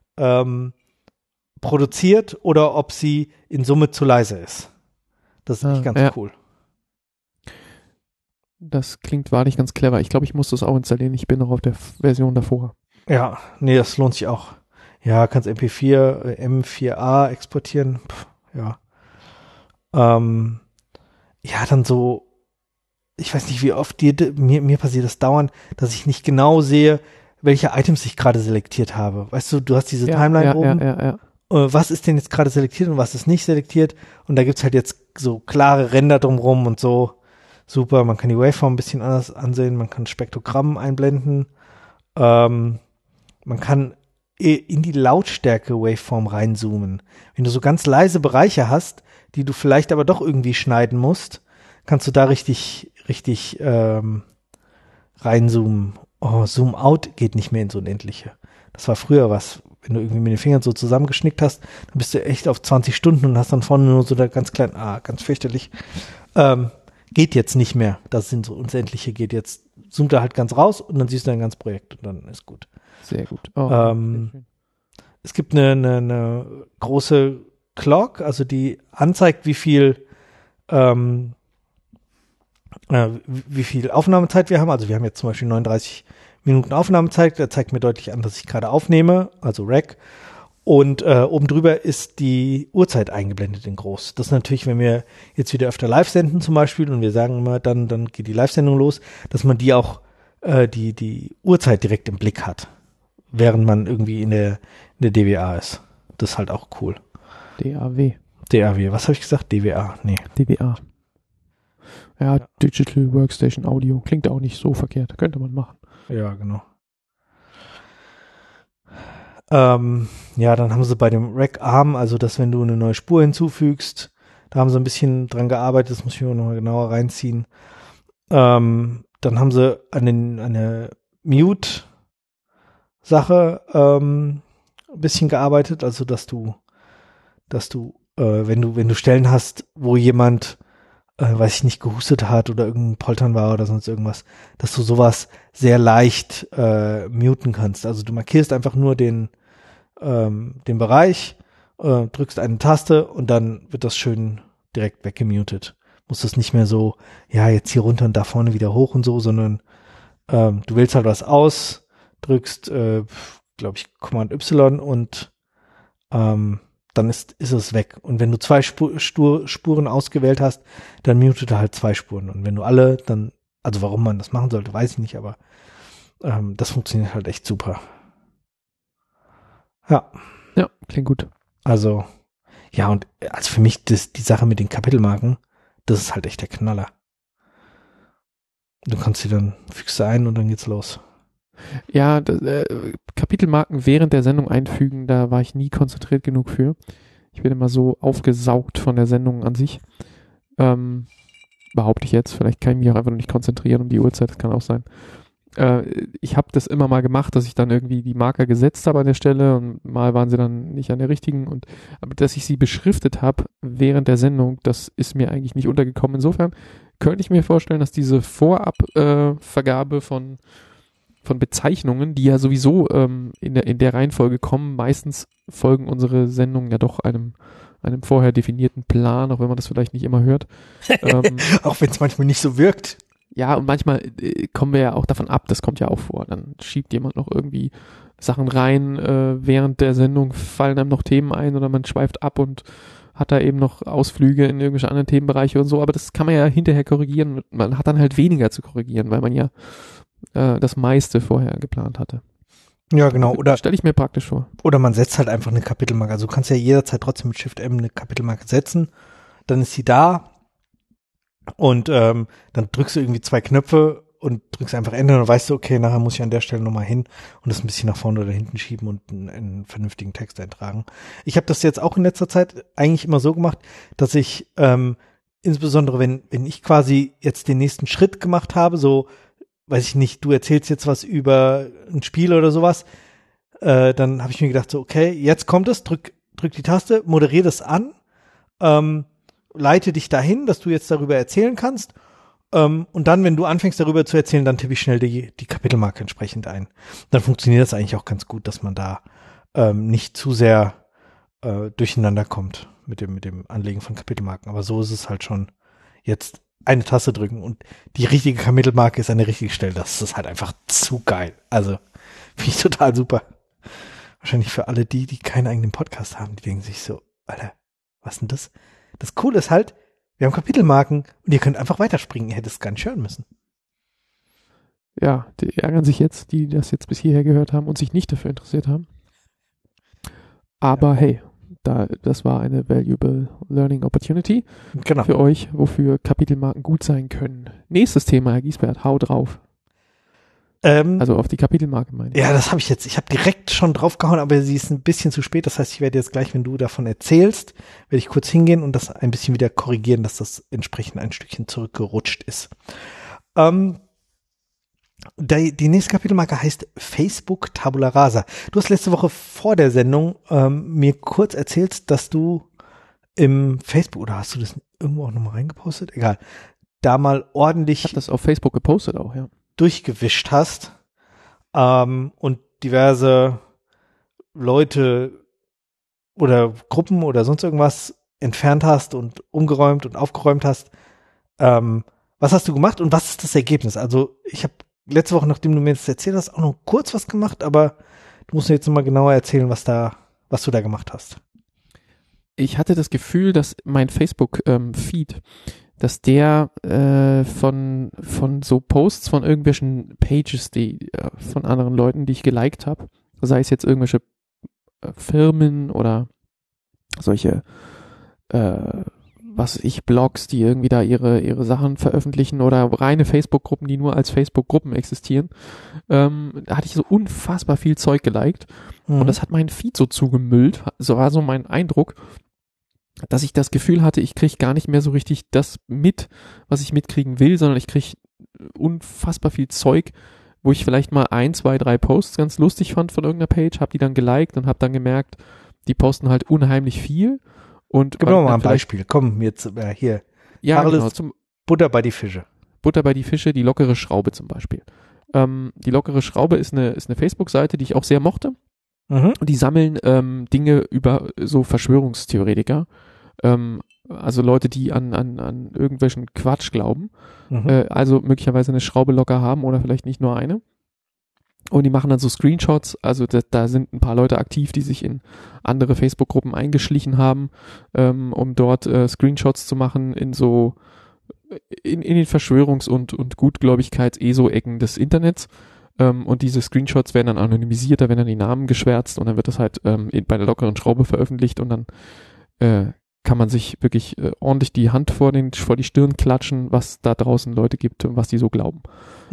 produziert oder ob sie in Summe zu leise ist. Das ist nicht ganz cool. Das klingt wahrlich ganz clever. Ich glaube, ich muss das auch installieren. Ich bin noch auf der Version davor. Ja, nee, das lohnt sich auch. Ja, kannst MP4, M4A exportieren. Ja. Ja, dann so, ich weiß nicht, wie oft mir passiert das dauernd, dass ich nicht genau sehe, welche Items ich gerade selektiert habe. Weißt du, du hast diese Timeline oben. Ja. Was ist denn jetzt gerade selektiert und was ist nicht selektiert? Und da gibt's halt jetzt so klare Ränder drumrum und so. Super, man kann die Waveform ein bisschen anders ansehen, man kann Spektrogramm einblenden. Man kann in die Lautstärke Waveform reinzoomen. Wenn du so ganz leise Bereiche hast, die du vielleicht aber doch irgendwie schneiden musst, kannst du da richtig reinzoomen. Oh, Zoom Out geht nicht mehr ins Unendliche. Das war früher was. Wenn du irgendwie mit den Fingern so zusammengeschnickt hast, dann bist du echt auf 20 Stunden und hast dann vorne nur so da ganz klein, ganz fürchterlich. Geht jetzt nicht mehr. Das sind so Unendliche, geht jetzt, zoomt er halt ganz raus und dann siehst du dein ganzes Projekt und dann ist gut. Sehr gut. Oh, es gibt eine große Clock, also die anzeigt, wie viel Aufnahmezeit wir haben. Also wir haben jetzt zum Beispiel 39 Minuten Aufnahmezeit. Der zeigt mir deutlich an, dass ich gerade aufnehme, also Rec. Und oben drüber ist die Uhrzeit eingeblendet in groß. Das ist natürlich, wenn wir jetzt wieder öfter live senden zum Beispiel und wir sagen immer, dann geht die Live-Sendung los, dass man die auch die Uhrzeit direkt im Blick hat, während man irgendwie in der DWA ist. Das ist halt auch cool. DAW. Was habe ich gesagt? DWA? Nee. DWA. Ja, Digital Workstation Audio. Klingt auch nicht so verkehrt. Könnte man machen. Ja, genau. Dann haben sie bei dem Rec-Arm, also dass wenn du eine neue Spur hinzufügst, da haben sie ein bisschen dran gearbeitet, das muss ich mir noch mal genauer reinziehen. Dann haben sie an eine Mute-Sache ein bisschen gearbeitet, also dass du wenn du Stellen hast, wo jemand weiß ich nicht, gehustet hat oder irgendein Poltern war oder sonst irgendwas, dass du sowas sehr leicht muten kannst. Also du markierst einfach nur den Bereich, drückst eine Taste und dann wird das schön direkt weggemutet. Musst es nicht mehr so, ja, jetzt hier runter und da vorne wieder hoch und so, sondern du wählst halt was aus, drückst, glaube ich, Command Y und dann ist es weg. Und wenn du 2 Spuren ausgewählt hast, dann mutet er halt 2 Spuren. Und wenn du alle, dann, also warum man das machen sollte, weiß ich nicht, aber das funktioniert halt echt super. Ja. Ja, klingt gut. Also, ja, und also für mich die Sache mit den Kapitelmarken, das ist halt echt der Knaller. Du kannst sie dann, fügst sie ein und dann geht's los. Ja, Kapitelmarken während der Sendung einfügen, da war ich nie konzentriert genug für. Ich bin immer so aufgesaugt von der Sendung an sich. Behaupte ich jetzt. Vielleicht kann ich mich auch einfach noch nicht konzentrieren um die Uhrzeit, das kann auch sein. Ich habe das immer mal gemacht, dass ich dann irgendwie die Marker gesetzt habe an der Stelle und mal waren sie dann nicht an der richtigen. Aber dass ich sie beschriftet habe während der Sendung, das ist mir eigentlich nicht untergekommen. Insofern könnte ich mir vorstellen, dass diese Vorabvergabe von Bezeichnungen, die ja sowieso in der Reihenfolge kommen, meistens folgen unsere Sendungen ja doch einem vorher definierten Plan, auch wenn man das vielleicht nicht immer hört. Auch wenn es manchmal nicht so wirkt. Ja, und manchmal kommen wir ja auch davon ab, das kommt ja auch vor. Dann schiebt jemand noch irgendwie Sachen rein, während der Sendung fallen einem noch Themen ein oder man schweift ab und hat da eben noch Ausflüge in irgendwelche anderen Themenbereiche und so, aber das kann man ja hinterher korrigieren. Man hat dann halt weniger zu korrigieren, weil man ja das meiste vorher geplant hatte. Ja, genau. Oder stelle ich mir praktisch vor. Oder man setzt halt einfach eine Kapitelmarke. Also du kannst ja jederzeit trotzdem mit Shift M eine Kapitelmarke setzen. Dann ist sie da und dann drückst du irgendwie 2 Knöpfe und drückst einfach Enter und dann weißt du, okay, nachher muss ich an der Stelle nochmal hin und das ein bisschen nach vorne oder hinten schieben und einen vernünftigen Text eintragen. Ich habe das jetzt auch in letzter Zeit eigentlich immer so gemacht, dass ich insbesondere, wenn ich quasi jetzt den nächsten Schritt gemacht habe, so weiß ich nicht, du erzählst jetzt was über ein Spiel oder sowas, dann habe ich mir gedacht, so, okay, jetzt kommt es, drück die Taste, moderiere das an, leite dich dahin, dass du jetzt darüber erzählen kannst, und dann, wenn du anfängst darüber zu erzählen, dann tippe ich schnell die Kapitelmarke entsprechend ein. Dann funktioniert das eigentlich auch ganz gut, dass man da nicht zu sehr durcheinander kommt mit dem Anlegen von Kapitelmarken. Aber so ist es halt schon jetzt eine Taste drücken und die richtige Kapitelmarke ist an der richtigen Stelle. Das ist halt einfach zu geil. Also, finde ich total super. Wahrscheinlich für alle die keinen eigenen Podcast haben, die denken sich so, Alter, was denn das? Das Coole ist halt, wir haben Kapitelmarken und ihr könnt einfach weiterspringen. Ihr hättet es gar nicht hören müssen. Ja, die ärgern sich jetzt, die das jetzt bis hierher gehört haben und sich nicht dafür interessiert haben. Aber hey, das war eine valuable learning opportunity Genau. für euch, wofür Kapitelmarken gut sein können. Nächstes Thema, Herr Giesbert, hau drauf. Also auf die Kapitelmarke meine ich. Ja, das habe ich jetzt. Ich habe direkt schon draufgehauen, aber sie ist ein bisschen zu spät. Das heißt, ich werde jetzt gleich, wenn du davon erzählst, werde ich kurz hingehen und das ein bisschen wieder korrigieren, dass das entsprechend ein Stückchen zurückgerutscht ist. Die nächste Kapitelmarke heißt Facebook Tabula Rasa. Du hast letzte Woche vor der Sendung mir kurz erzählt, dass du im Facebook, oder hast du das irgendwo auch nochmal reingepostet? Egal. Da mal ordentlich Ich habe das auf Facebook gepostet auch, ja. durchgewischt hast und diverse Leute oder Gruppen oder sonst irgendwas entfernt hast und umgeräumt und aufgeräumt hast. Was hast du gemacht und was ist das Ergebnis? Also ich habe letzte Woche, nachdem du mir das erzählt hast, auch noch kurz was gemacht, aber du musst mir jetzt nochmal genauer erzählen, was du da gemacht hast. Ich hatte das Gefühl, dass mein Facebook-Feed, dass der von so Posts von irgendwelchen Pages, die von anderen Leuten, die ich geliked habe, sei es jetzt irgendwelche Firmen oder solche Blogs, die irgendwie da ihre Sachen veröffentlichen oder reine Facebook-Gruppen, die nur als Facebook-Gruppen existieren, da hatte ich so unfassbar viel Zeug geliked und das hat meinen Feed so zugemüllt. So war so mein Eindruck, dass ich das Gefühl hatte, ich kriege gar nicht mehr so richtig das mit, was ich mitkriegen will, sondern ich kriege unfassbar viel Zeug, wo ich vielleicht mal 1, 2, 3 Posts ganz lustig fand von irgendeiner Page, habe die dann geliked und habe dann gemerkt, die posten halt unheimlich viel. Und gib mir mal ein Beispiel. Komm, jetzt hier. Ja, genau. Butter bei die Fische. Butter bei die Fische, die lockere Schraube zum Beispiel. Die lockere Schraube ist eine Facebook-Seite, die ich auch sehr mochte. Und die sammeln Dinge über so Verschwörungstheoretiker. Also Leute, die an irgendwelchen Quatsch glauben. Also möglicherweise eine Schraube locker haben oder vielleicht nicht nur eine. Und die machen dann so Screenshots, also da sind ein paar Leute aktiv, die sich in andere Facebook-Gruppen eingeschlichen haben, um dort Screenshots zu machen in so in den Verschwörungs- und Gutgläubigkeits-ESO-Ecken des Internets. Und diese Screenshots werden dann anonymisiert, da werden dann die Namen geschwärzt und dann wird das halt bei der lockeren Schraube veröffentlicht und dann kann man sich wirklich ordentlich die Hand vor die Stirn klatschen, was da draußen Leute gibt und was die so glauben.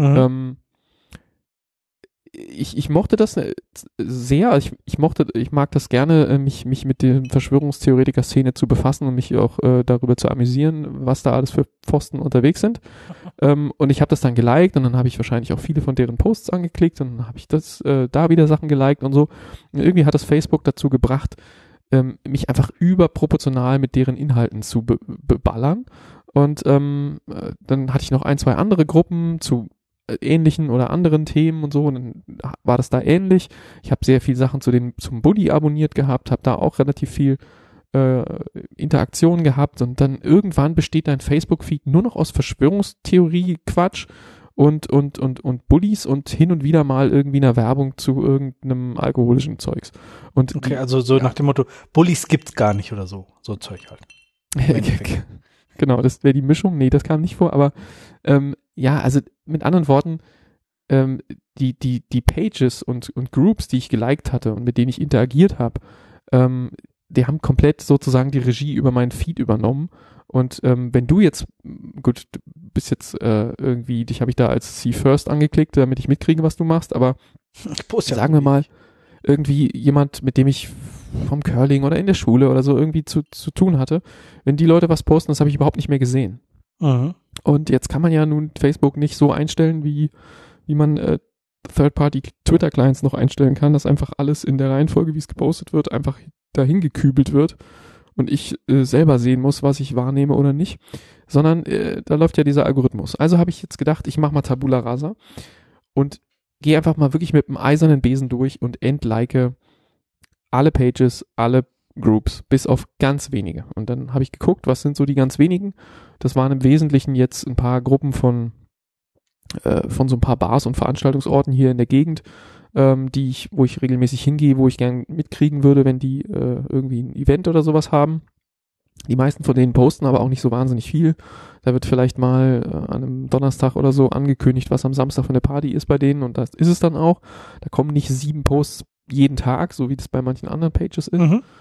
Ich mochte das sehr, ich mag das gerne, mich mit der Verschwörungstheoretiker-Szene zu befassen und mich auch darüber zu amüsieren, was da alles für Pfosten unterwegs sind. Und ich habe das dann geliked und dann habe ich wahrscheinlich auch viele von deren Posts angeklickt und dann habe ich da wieder Sachen geliked und so. Und irgendwie hat das Facebook dazu gebracht, mich einfach überproportional mit deren Inhalten zu beballern. Und dann hatte ich noch 1, 2 andere Gruppen zu ähnlichen oder anderen Themen und so und dann war das da ähnlich. Ich habe sehr viel Sachen zum Bulli abonniert gehabt, habe da auch relativ viel Interaktion gehabt und dann irgendwann besteht dein Facebook-Feed nur noch aus Verschwörungstheorie-Quatsch und Bullies und hin und wieder mal irgendwie einer Werbung zu irgendeinem alkoholischen Zeugs. Und okay, also so nach dem Motto, Bullies gibt's gar nicht oder so Zeug halt. Genau, das wäre die Mischung. Nee, das kam nicht vor, aber ja, also mit anderen Worten, die Pages und Groups, die ich geliked hatte und mit denen ich interagiert habe, die haben komplett sozusagen die Regie über meinen Feed übernommen. Und wenn du jetzt, gut, du bist jetzt irgendwie, dich habe ich da als See First angeklickt, damit ich mitkriege, was du machst, aber sagen wir mal, irgendwie jemand, mit dem ich vom Curling oder in der Schule oder so irgendwie zu tun hatte, wenn die Leute was posten, das habe ich überhaupt nicht mehr gesehen. Und jetzt kann man ja nun Facebook nicht so einstellen, wie man Third-Party-Twitter-Clients noch einstellen kann, dass einfach alles in der Reihenfolge, wie es gepostet wird, einfach dahin gekübelt wird und ich selber sehen muss, was ich wahrnehme oder nicht, sondern da läuft ja dieser Algorithmus. Also habe ich jetzt gedacht, ich mache mal Tabula Rasa und gehe einfach mal wirklich mit einem eisernen Besen durch und entlike alle Pages, alle Groups, bis auf ganz wenige. Und dann habe ich geguckt, was sind so die ganz wenigen. Das waren im Wesentlichen jetzt ein paar Gruppen von so ein paar Bars und Veranstaltungsorten hier in der Gegend, wo ich regelmäßig hingehe, wo ich gern mitkriegen würde, wenn die irgendwie ein Event oder sowas haben. Die meisten von denen posten aber auch nicht so wahnsinnig viel. Da wird vielleicht mal an einem Donnerstag oder so angekündigt, was am Samstag von der Party ist bei denen und das ist es dann auch. Da kommen nicht 7 Posts jeden Tag, so wie das bei manchen anderen Pages ist.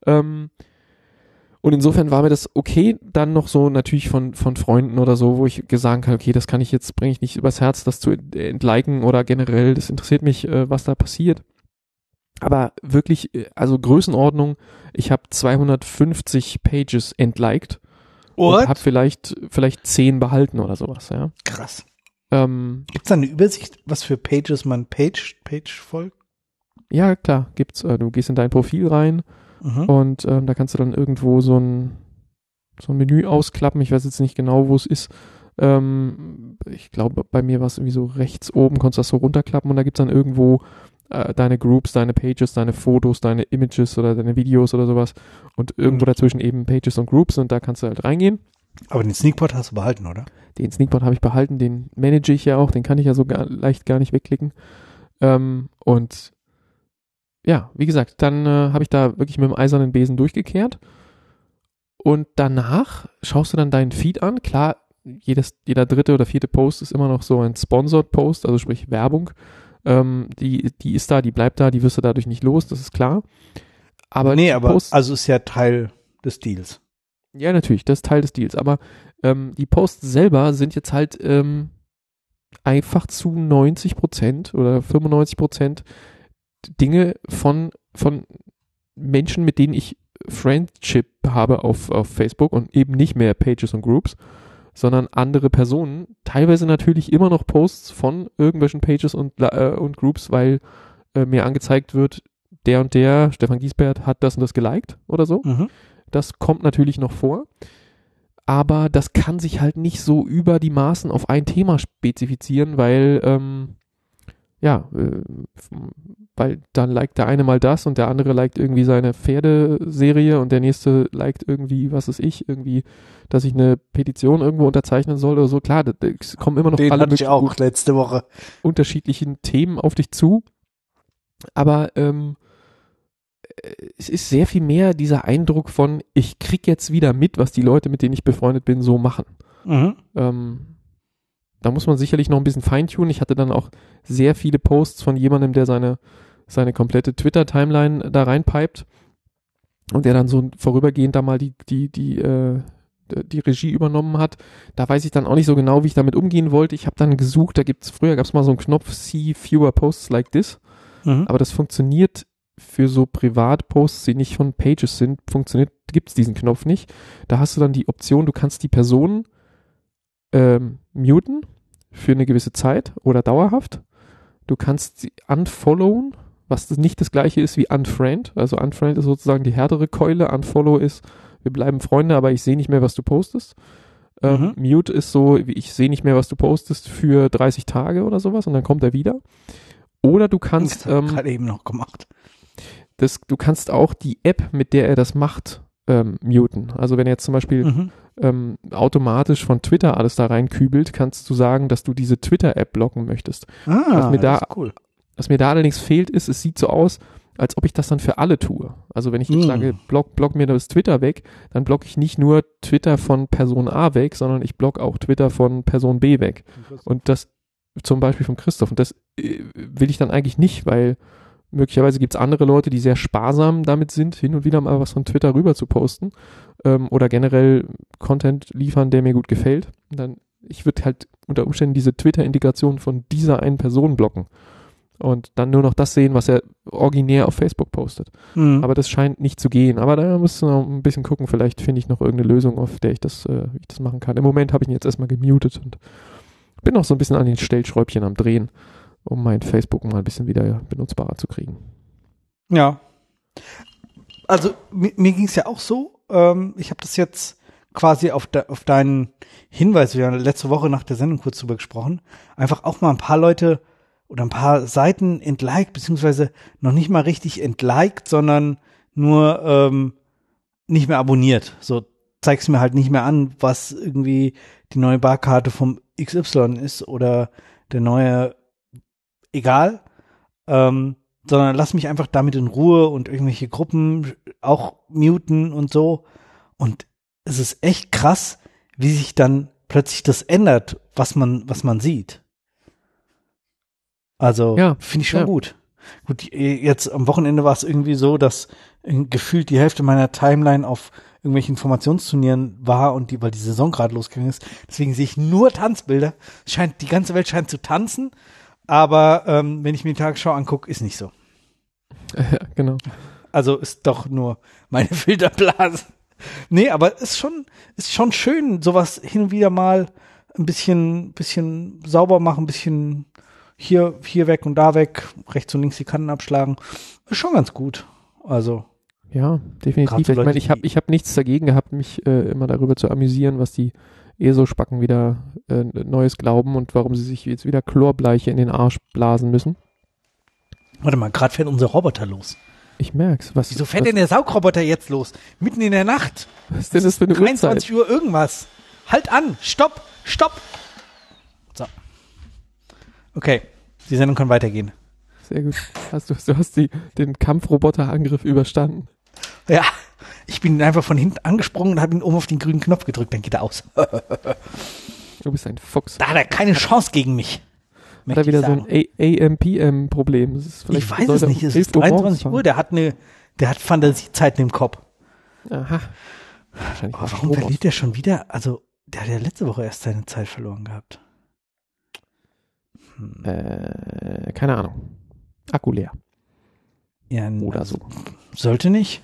Und insofern war mir das okay, dann noch so natürlich von Freunden oder so, wo ich sagen kann, okay, das bringe ich nicht übers Herz, das zu entliken oder generell, das interessiert mich, was da passiert. Aber wirklich, also Größenordnung, ich habe 250 Pages entliked und habe vielleicht 10 behalten oder sowas, ja. Krass. Gibt's da eine Übersicht, was für Pages man Page folgt? Ja, klar, gibt's. Du gehst in dein Profil rein und da kannst du dann irgendwo so ein Menü ausklappen. Ich weiß jetzt nicht genau, wo es ist. Ich glaube, bei mir war es irgendwie so rechts oben, konntest du das so runterklappen und da gibt's dann irgendwo deine Groups, deine Pages, deine Fotos, deine Images oder deine Videos oder sowas und irgendwo dazwischen eben Pages und Groups und da kannst du halt reingehen. Aber den Sneakbot hast du behalten, oder? Den Sneakbot habe ich behalten, den manage ich ja auch, den kann ich ja so leicht gar nicht wegklicken. Und ja, wie gesagt, dann habe ich da wirklich mit dem eisernen Besen durchgekehrt und danach schaust du dann deinen Feed an. Klar, jeder dritte oder vierte Post ist immer noch so ein Sponsored Post, also sprich Werbung. Die ist da, die bleibt da, die wirst du dadurch nicht los, das ist klar. Aber also ist ja Teil des Deals. Ja, natürlich, das ist Teil des Deals. Aber die Posts selber sind jetzt halt einfach zu 90% oder 95% Dinge von Menschen, mit denen ich Friendship habe auf Facebook und eben nicht mehr Pages und Groups, sondern andere Personen. Teilweise natürlich immer noch Posts von irgendwelchen Pages und Groups, weil mir angezeigt wird, der und der, Stefan Giesbert, hat das und das geliked oder so. Das kommt natürlich noch vor. Aber das kann sich halt nicht so über die Maßen auf ein Thema spezifizieren, weil weil dann liked der eine mal das und der andere liked irgendwie seine Pferdeserie und der nächste liked irgendwie, was weiß ich, irgendwie, dass ich eine Petition irgendwo unterzeichnen soll oder so. Klar, es kommen immer noch Den alle hatte ich auch letzte Woche unterschiedlichen Themen auf dich zu. Aber es ist sehr viel mehr dieser Eindruck von, ich krieg jetzt wieder mit, was die Leute, mit denen ich befreundet bin, so machen. Da muss man sicherlich noch ein bisschen feintunen. Ich hatte dann auch sehr viele Posts von jemandem, der seine komplette Twitter-Timeline da reinpipet und der dann so vorübergehend da mal die Regie übernommen hat. Da weiß ich dann auch nicht so genau, wie ich damit umgehen wollte. Ich habe dann gesucht, früher gab es mal so einen Knopf, see fewer posts like this, aber das funktioniert für so Privatposts, die nicht von Pages sind, gibt es diesen Knopf nicht. Da hast du dann die Option, du kannst die Person muten für eine gewisse Zeit oder dauerhaft. Du kannst sie unfollowen, was nicht das gleiche ist wie unfriend. Also unfriend ist sozusagen die härtere Keule. Unfollow ist, wir bleiben Freunde, aber ich sehe nicht mehr, was du postest. Mute ist so, wie ich sehe nicht mehr, was du postest für 30 Tage oder sowas und dann kommt er wieder. Oder du kannst das gerade eben noch gemacht. Du kannst auch die App, mit der er das macht, muten. Also wenn er jetzt zum Beispiel automatisch von Twitter alles da reinkübelt, kannst du sagen, dass du diese Twitter-App blocken möchtest. Das ist cool. Was mir da allerdings fehlt, ist, es sieht so aus, als ob ich das dann für alle tue. Also wenn ich jetzt sage, block mir das Twitter weg, dann blocke ich nicht nur Twitter von Person A weg, sondern ich blocke auch Twitter von Person B weg. Und das zum Beispiel von Christoph. Und das will ich dann eigentlich nicht, weil möglicherweise gibt es andere Leute, die sehr sparsam damit sind, hin und wieder mal was von Twitter rüber zu posten oder generell Content liefern, der mir gut gefällt. Ich würde halt unter Umständen diese Twitter-Integration von dieser einen Person blocken und dann nur noch das sehen, was er originär auf Facebook postet. Aber das scheint nicht zu gehen. Aber da musst du noch ein bisschen gucken, vielleicht finde ich noch irgendeine Lösung, auf der wie ich das machen kann. Im Moment habe ich ihn jetzt erstmal gemutet und bin noch so ein bisschen an den Stellschräubchen am Drehen, um mein Facebook mal ein bisschen wieder benutzbarer zu kriegen. Ja. Also mir ging es ja auch so. Ich habe das jetzt quasi auf deinen Hinweis, wir haben letzte Woche nach der Sendung kurz drüber gesprochen, einfach auch mal ein paar Leute oder ein paar Seiten entliked, beziehungsweise noch nicht mal richtig entliked, sondern nur nicht mehr abonniert. So zeig's mir halt nicht mehr an, was irgendwie die neue Barkarte vom XY ist oder der neue egal, sondern lass mich einfach damit in Ruhe und irgendwelche Gruppen auch muten und so. Und es ist echt krass, wie sich dann plötzlich das ändert, was man sieht. Also finde ich schon gut. Gut, jetzt am Wochenende war es irgendwie so, dass gefühlt die Hälfte meiner Timeline auf irgendwelchen Informationsturnieren war und weil die Saison gerade losgegangen ist. Deswegen sehe ich nur Tanzbilder. Die ganze Welt scheint zu tanzen, aber wenn ich mir die Tagesschau angucke, ist nicht so. Ja, genau. Also ist doch nur meine Filterblase. Nee, aber ist schon schön, sowas hin und wieder mal ein bisschen sauber machen, ein bisschen hier weg und da weg, rechts und links die Kanten abschlagen. Ist schon ganz gut. Also. Ja, definitiv. So Ich meine, Leute, ich hab nichts dagegen gehabt, mich immer darüber zu amüsieren, was die ESO-Spacken wieder Neues glauben und warum sie sich jetzt wieder Chlorbleiche in den Arsch blasen müssen. Warte mal, gerade fährt unser Roboter los. Ich merk's. Wieso fährt denn der Saugroboter jetzt los? Mitten in der Nacht. Was ist denn das für eine 23 Uhrzeit? Uhr irgendwas. Halt an. Stopp. So. Okay. Die Sendung kann weitergehen. Sehr gut. Du hast den Kampfroboterangriff überstanden. Ja. Ich bin einfach von hinten angesprungen und habe ihn oben auf den grünen Knopf gedrückt. Dann geht er aus. Du bist ein Fuchs. Da hat er keine Chance gegen mich. Hat er wieder so ein AM-PM-Problem? Ich weiß es nicht. Es ist 23 Uhr. Der hat Fantasiezeiten im Kopf. Aha. Wahrscheinlich Aber warum verliert der schon wieder? Also, der hat ja letzte Woche erst seine Zeit verloren gehabt. Keine Ahnung. Akku leer. Ja, oder so. Sollte nicht.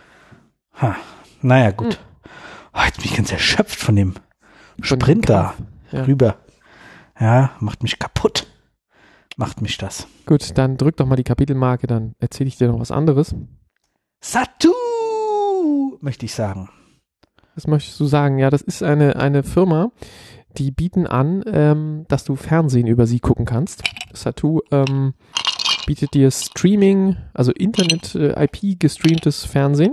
Naja, gut. Oh, jetzt bin ich ganz erschöpft von dem Sprint da rüber. Ja, macht mich kaputt. Macht mich das. Gut, dann drück doch mal die Kapitelmarke, dann erzähle ich dir noch was anderes. Satu, möchte ich sagen. Was möchtest du sagen? Ja, das ist eine Firma, die bieten an, dass du Fernsehen über sie gucken kannst. Satu bietet dir Streaming, also Internet-IP gestreamtes Fernsehen.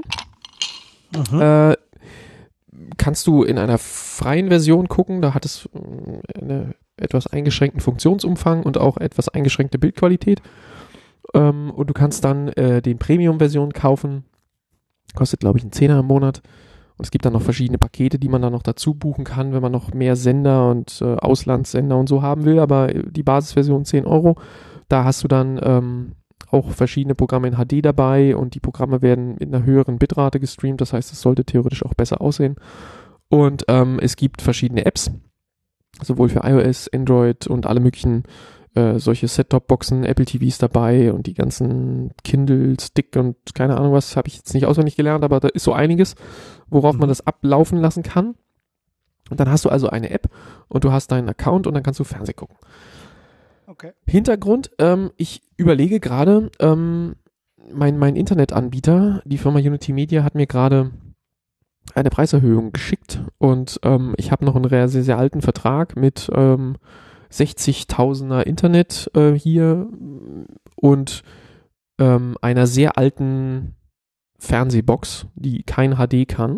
Kannst du in einer freien Version gucken, da hat es einen etwas eingeschränkten Funktionsumfang und auch etwas eingeschränkte Bildqualität. Und du kannst dann den Premium-Version kaufen. Kostet, glaube ich, einen Zehner im Monat. Und es gibt dann noch verschiedene Pakete, die man dann noch dazu buchen kann, wenn man noch mehr Sender und Auslandssender und so haben will. Aber die Basisversion 10 €. Da hast du dann auch verschiedene Programme in HD dabei und die Programme werden in einer höheren Bitrate gestreamt. Das heißt, es sollte theoretisch auch besser aussehen. Und es gibt verschiedene Apps, sowohl für iOS, Android und alle möglichen solche Set-Top-Boxen, Apple TVs dabei und die ganzen Kindle, Stick und keine Ahnung was, habe ich jetzt nicht auswendig gelernt, aber da ist so einiges, worauf man das ablaufen lassen kann. Und dann hast du also eine App und du hast deinen Account und dann kannst du Fernsehen gucken. Okay. Hintergrund, ich überlege gerade, mein Internetanbieter, die Firma Unity Media, hat mir gerade eine Preiserhöhung geschickt und ich habe noch einen sehr, sehr alten Vertrag mit 60.000er Internet hier und einer sehr alten Fernsehbox, die kein HD kann.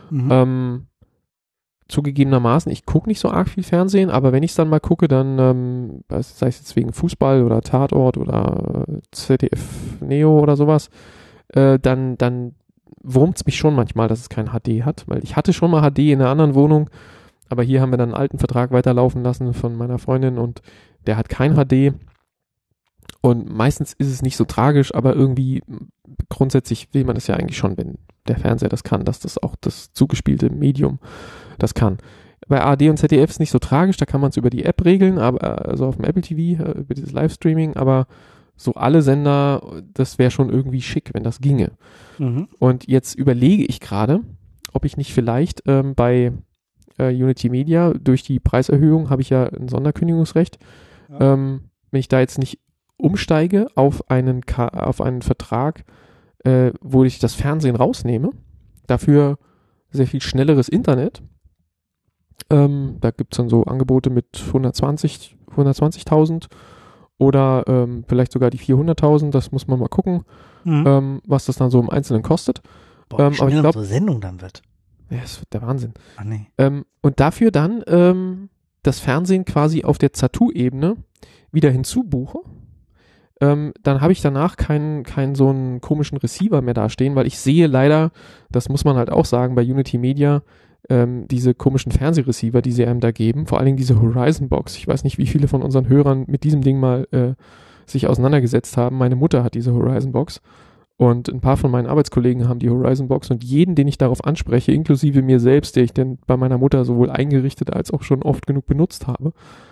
Zugegebenermaßen, ich gucke nicht so arg viel Fernsehen, aber wenn ich es dann mal gucke, dann, sei es jetzt wegen Fußball oder Tatort oder ZDF Neo oder sowas, dann wurmt es mich schon manchmal, dass es kein HD hat, weil ich hatte schon mal HD in einer anderen Wohnung, aber hier haben wir dann einen alten Vertrag weiterlaufen lassen von meiner Freundin und der hat kein HD und meistens ist es nicht so tragisch, aber irgendwie grundsätzlich will man es ja eigentlich schon, wenn der Fernseher das kann, dass das auch das zugespielte Medium das kann. Bei ARD und ZDF ist nicht so tragisch, da kann man es über die App regeln, aber also auf dem Apple TV, über dieses Livestreaming, aber so alle Sender, das wäre schon irgendwie schick, wenn das ginge. Und jetzt überlege ich gerade, ob ich nicht vielleicht bei Unity Media, durch die Preiserhöhung habe ich ja ein Sonderkündigungsrecht, wenn ich da jetzt nicht umsteige auf einen Vertrag, wo ich das Fernsehen rausnehme, dafür sehr viel schnelleres Internet. Da gibt es dann so Angebote mit 120.000 oder vielleicht sogar die 400.000, das muss man mal gucken, was das dann so im Einzelnen kostet. Boah, wie aber ich glaube, unsere Sendung dann wird. Ja, das wird der Wahnsinn. Ach nee. Und dafür dann das Fernsehen quasi auf der Zattoo-Ebene wieder hinzubuche. Dann habe ich danach keinen so einen komischen Receiver mehr dastehen, weil ich sehe leider, das muss man halt auch sagen, bei Unity Media, diese komischen Fernsehreceiver, die sie einem da geben, vor allen Dingen diese Horizon Box. Ich weiß nicht, wie viele von unseren Hörern mit diesem Ding mal sich auseinandergesetzt haben. Meine Mutter hat diese Horizon Box und ein paar von meinen Arbeitskollegen haben die Horizon Box und jeden, den ich darauf anspreche, inklusive mir selbst, der ich denn bei meiner Mutter sowohl eingerichtet als auch schon oft genug benutzt habe,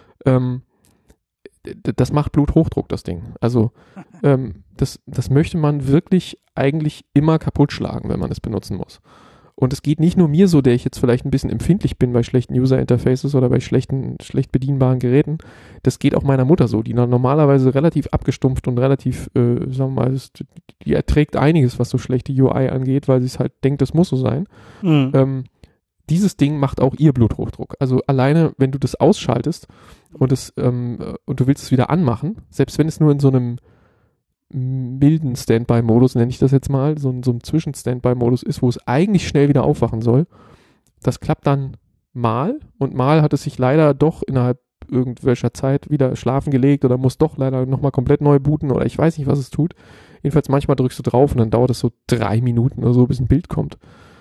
das macht Bluthochdruck, das Ding. Also das möchte man wirklich eigentlich immer kaputt schlagen, wenn man es benutzen muss. Und es geht nicht nur mir so, der ich jetzt vielleicht ein bisschen empfindlich bin bei schlechten User-Interfaces oder bei schlecht bedienbaren Geräten. Das geht auch meiner Mutter so, die normalerweise relativ abgestumpft und relativ, sagen wir mal, die erträgt einiges, was so schlechte UI angeht, weil sie es halt denkt, das muss so sein. Mhm. Dieses Ding macht auch ihr Bluthochdruck. Also alleine, wenn du das ausschaltest und du willst es wieder anmachen, selbst wenn es nur in so einem milden Standby-Modus, nenne ich das jetzt mal, so einem Zwischen-Standby-Modus ist, wo es eigentlich schnell wieder aufwachen soll. Das klappt dann mal und mal hat es sich leider doch innerhalb irgendwelcher Zeit wieder schlafen gelegt oder muss doch leider nochmal komplett neu booten oder ich weiß nicht, was es tut. Jedenfalls manchmal drückst du drauf und dann dauert es so 3 Minuten oder so, bis ein Bild kommt.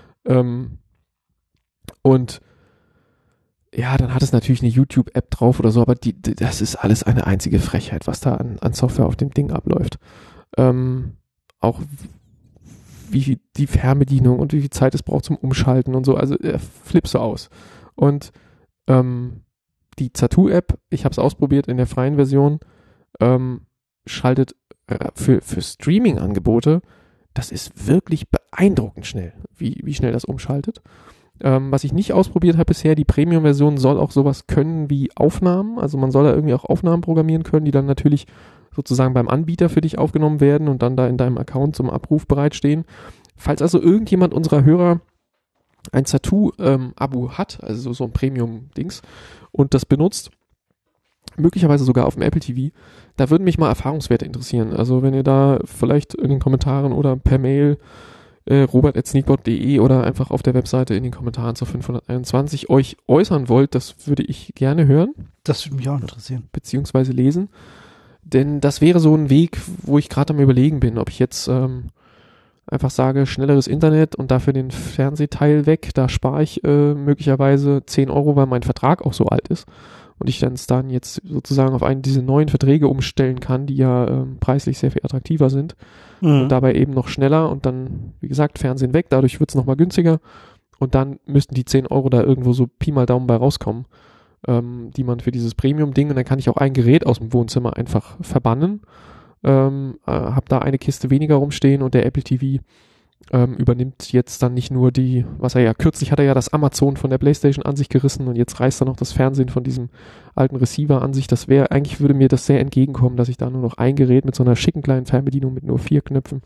Und ja, dann hat es natürlich eine YouTube-App drauf oder so, aber das ist alles eine einzige Frechheit, was da an Software auf dem Ding abläuft. Auch wie die Fernbedienung und wie viel Zeit es braucht zum Umschalten und so, also flippst du aus. Und die Zattoo-App, ich habe es ausprobiert in der freien Version, schaltet für Streaming-Angebote, das ist wirklich beeindruckend schnell, wie schnell das umschaltet. Was ich nicht ausprobiert habe bisher, die Premium-Version soll auch sowas können wie Aufnahmen. Also man soll da irgendwie auch Aufnahmen programmieren können, die dann natürlich sozusagen beim Anbieter für dich aufgenommen werden und dann da in deinem Account zum Abruf bereitstehen. Falls also irgendjemand unserer Hörer ein Zattoo-Abo hat, also so ein Premium-Dings, und das benutzt, möglicherweise sogar auf dem Apple TV, da würden mich mal Erfahrungswerte interessieren. Also wenn ihr da vielleicht in den Kommentaren oder per Mail robert@sneakbot.de oder einfach auf der Webseite in den Kommentaren zur 521 euch äußern wollt, das würde ich gerne hören. Das würde mich auch interessieren. Beziehungsweise lesen. Denn das wäre so ein Weg, wo ich gerade am Überlegen bin, ob ich jetzt einfach sage, schnelleres Internet und dafür den Fernsehteil weg, da spare ich möglicherweise 10 Euro, weil mein Vertrag auch so alt ist und ich dann jetzt sozusagen auf einen dieser neuen Verträge umstellen kann, die ja preislich sehr viel attraktiver sind. Und dabei eben noch schneller und dann, wie gesagt, Fernsehen weg, dadurch wird es nochmal günstiger und dann müssten die 10 Euro da irgendwo so Pi mal Daumen bei rauskommen, die man für dieses Premium-Ding, und dann kann ich auch ein Gerät aus dem Wohnzimmer einfach verbannen, habe da eine Kiste weniger rumstehen und der Apple TV übernimmt jetzt dann nicht nur kürzlich hat er ja das Amazon von der PlayStation an sich gerissen und jetzt reißt er noch das Fernsehen von diesem alten Receiver an sich. Eigentlich würde mir das sehr entgegenkommen, dass ich da nur noch ein Gerät mit so einer schicken kleinen Fernbedienung mit nur 4 Knöpfen,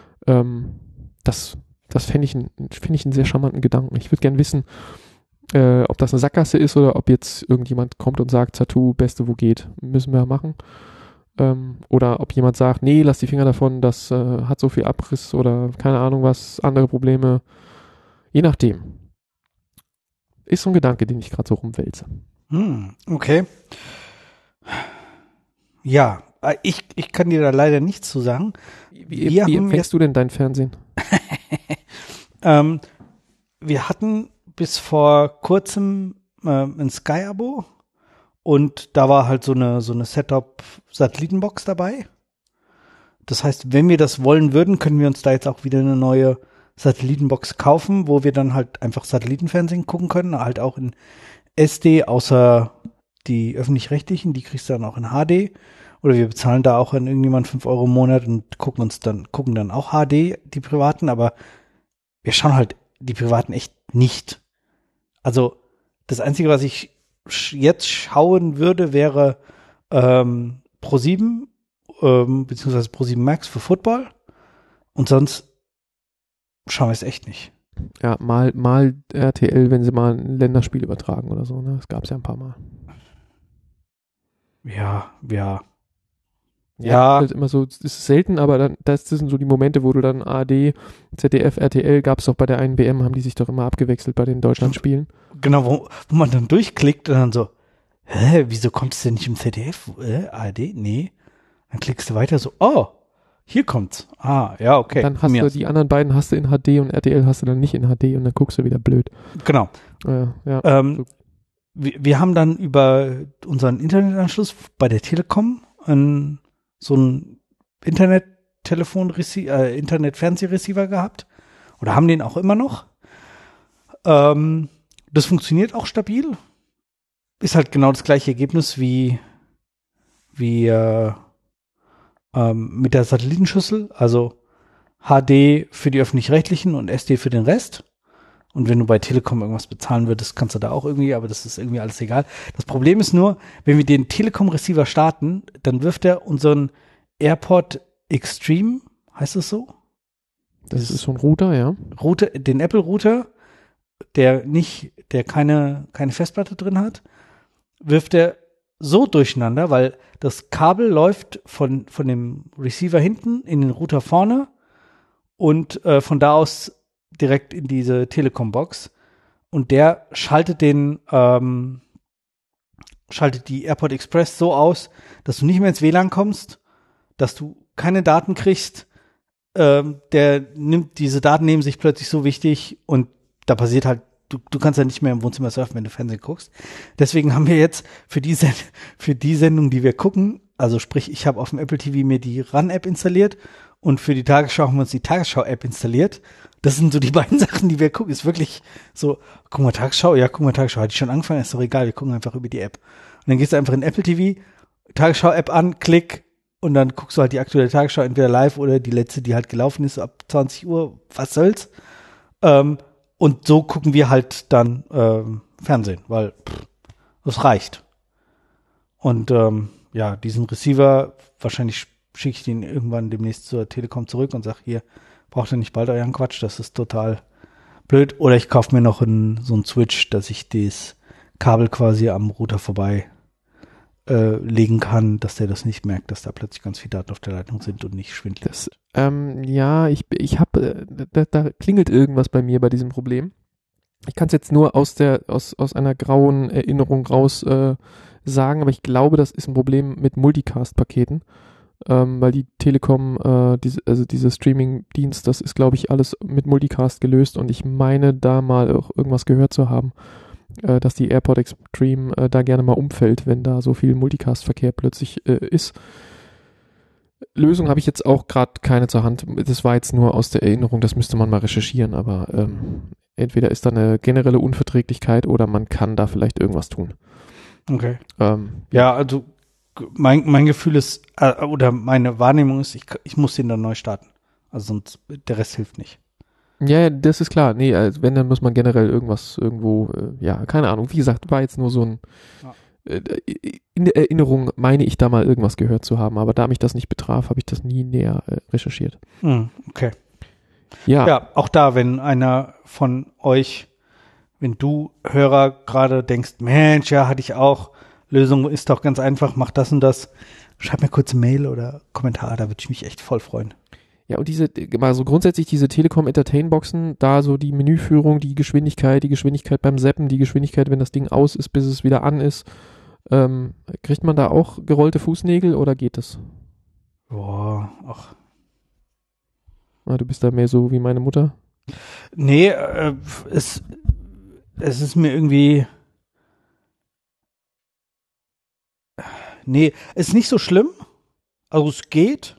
das finde ich einen sehr charmanten Gedanken. Ich würde gern wissen, ob das eine Sackgasse ist oder ob jetzt irgendjemand kommt und sagt, Zattoo, Beste, wo geht, müssen wir machen. Oder ob jemand sagt, nee, lass die Finger davon, das hat so viel Abriss oder keine Ahnung was, andere Probleme. Je nachdem. Ist so ein Gedanke, den ich gerade so rumwälze. Okay. Ja, ich kann dir da leider nichts zu sagen. Wie empfängst du denn dein Fernsehen? Wir hatten bis vor kurzem ein Sky-Abo. Und da war halt so eine Setup-Satellitenbox dabei. Das heißt, wenn wir das wollen würden, können wir uns da jetzt auch wieder eine neue Satellitenbox kaufen, wo wir dann halt einfach Satellitenfernsehen gucken können, halt auch in SD, außer die öffentlich-rechtlichen, die kriegst du dann auch in HD. Oder wir bezahlen da auch an irgendjemand 5 Euro im Monat und gucken dann auch HD, die privaten, aber wir schauen halt die privaten echt nicht. Also das Einzige, was ich jetzt schauen würde, wäre Pro7 beziehungsweise Pro7 Max für Football und sonst schauen wir es echt nicht. Ja, mal RTL, wenn sie mal ein Länderspiel übertragen oder so, ne? Das gab es ja ein paar Mal. Ja. Halt immer so, es ist selten, aber dann, das sind so die Momente, wo du dann ARD, ZDF, RTL, gab es doch bei der einen WM, haben die sich doch immer abgewechselt bei den Deutschlandspielen. Genau, wo man dann durchklickt und dann so, wieso kommt es denn nicht im ZDF? ARD? Nee. Dann klickst du weiter so, oh, hier kommt's. Ah, ja, okay. Dann hast du die anderen beiden hast du in HD und RTL hast du dann nicht in HD und dann guckst du wieder blöd. Genau. Ja. Wir haben dann über unseren Internetanschluss bei der Telekom ein so einen Internet-Fernsehreceiver gehabt oder haben den auch immer noch. Das funktioniert auch stabil. Ist halt genau das gleiche Ergebnis wie mit der Satellitenschüssel, also HD für die Öffentlich-Rechtlichen und SD für den Rest. Und wenn du bei Telekom irgendwas bezahlen würdest, kannst du da auch irgendwie, aber das ist irgendwie alles egal. Das Problem ist nur, wenn wir den Telekom-Receiver starten, dann wirft er unseren AirPod Extreme, heißt es so? Das ist so ein Router, ja. Den Apple-Router, der keine Festplatte drin hat, wirft er so durcheinander, weil das Kabel läuft von dem Receiver hinten in den Router vorne und von da aus direkt in diese Telekom-Box und der schaltet die AirPod Express so aus, dass du nicht mehr ins WLAN kommst, dass du keine Daten kriegst. Diese Daten nehmen sich plötzlich so wichtig und da passiert halt, du kannst ja nicht mehr im Wohnzimmer surfen, wenn du Fernsehen guckst. Deswegen haben wir jetzt für die Sendung, die wir gucken, also sprich, ich habe auf dem Apple TV mir die RAN-App installiert und für die Tagesschau haben wir uns die Tagesschau-App installiert. Das sind so die beiden Sachen, die wir gucken. Ist wirklich so, guck mal Tagesschau, hatte ich schon angefangen, ist doch egal, wir gucken einfach über die App. Und dann gehst du einfach in Apple TV, Tagesschau-App an, klick und dann guckst du halt die aktuelle Tagesschau entweder live oder die letzte, die halt gelaufen ist, ab 20 Uhr, was soll's. Und so gucken wir halt dann Fernsehen, weil das reicht. Und diesen Receiver, wahrscheinlich schicke ich den irgendwann demnächst zur Telekom zurück und sage, hier, braucht ihr nicht bald euren Quatsch, das ist total blöd. Oder ich kaufe mir noch so einen Switch, dass ich das Kabel quasi am Router vorbei legen kann, dass der das nicht merkt, dass da plötzlich ganz viele Daten auf der Leitung sind und nicht schwindelig. Ich habe, da klingelt irgendwas bei mir bei diesem Problem. Ich kann es jetzt nur aus einer grauen Erinnerung raus sagen, aber ich glaube, das ist ein Problem mit Multicast-Paketen, weil die Telekom, dieser Streaming-Dienst, das ist, glaube ich, alles mit Multicast gelöst und ich meine, da mal auch irgendwas gehört zu haben, dass die AirPod Extreme da gerne mal umfällt, wenn da so viel Multicast-Verkehr plötzlich ist. Lösung habe ich jetzt auch gerade keine zur Hand. Das war jetzt nur aus der Erinnerung, das müsste man mal recherchieren, aber entweder ist da eine generelle Unverträglichkeit oder man kann da vielleicht irgendwas tun. Okay. Ja, also mein Gefühl ist, oder meine Wahrnehmung ist, ich muss den dann neu starten. Also sonst, der Rest hilft nicht. Ja, das ist klar. Nee, also wenn, dann muss man generell irgendwo, keine Ahnung. Wie gesagt, war jetzt nur so ein, in der Erinnerung meine ich da mal irgendwas gehört zu haben, aber da mich das nicht betraf, habe ich das nie näher recherchiert. Okay. Ja. Ja, auch da, wenn einer von euch, wenn du Hörer gerade denkst, Mensch, ja, hatte ich auch, Lösung ist doch ganz einfach, mach das und das, schreib mir kurz eine Mail oder Kommentar, da würde ich mich echt voll freuen. Ja, und also grundsätzlich diese Telekom Entertain-Boxen, da so die Menüführung, die Geschwindigkeit beim Zappen, die Geschwindigkeit, wenn das Ding aus ist, bis es wieder an ist, kriegt man da auch gerollte Fußnägel oder geht das? Boah, ach. Du bist da mehr so wie meine Mutter? Nee, es ist mir irgendwie, nee, es ist nicht so schlimm, also es geht,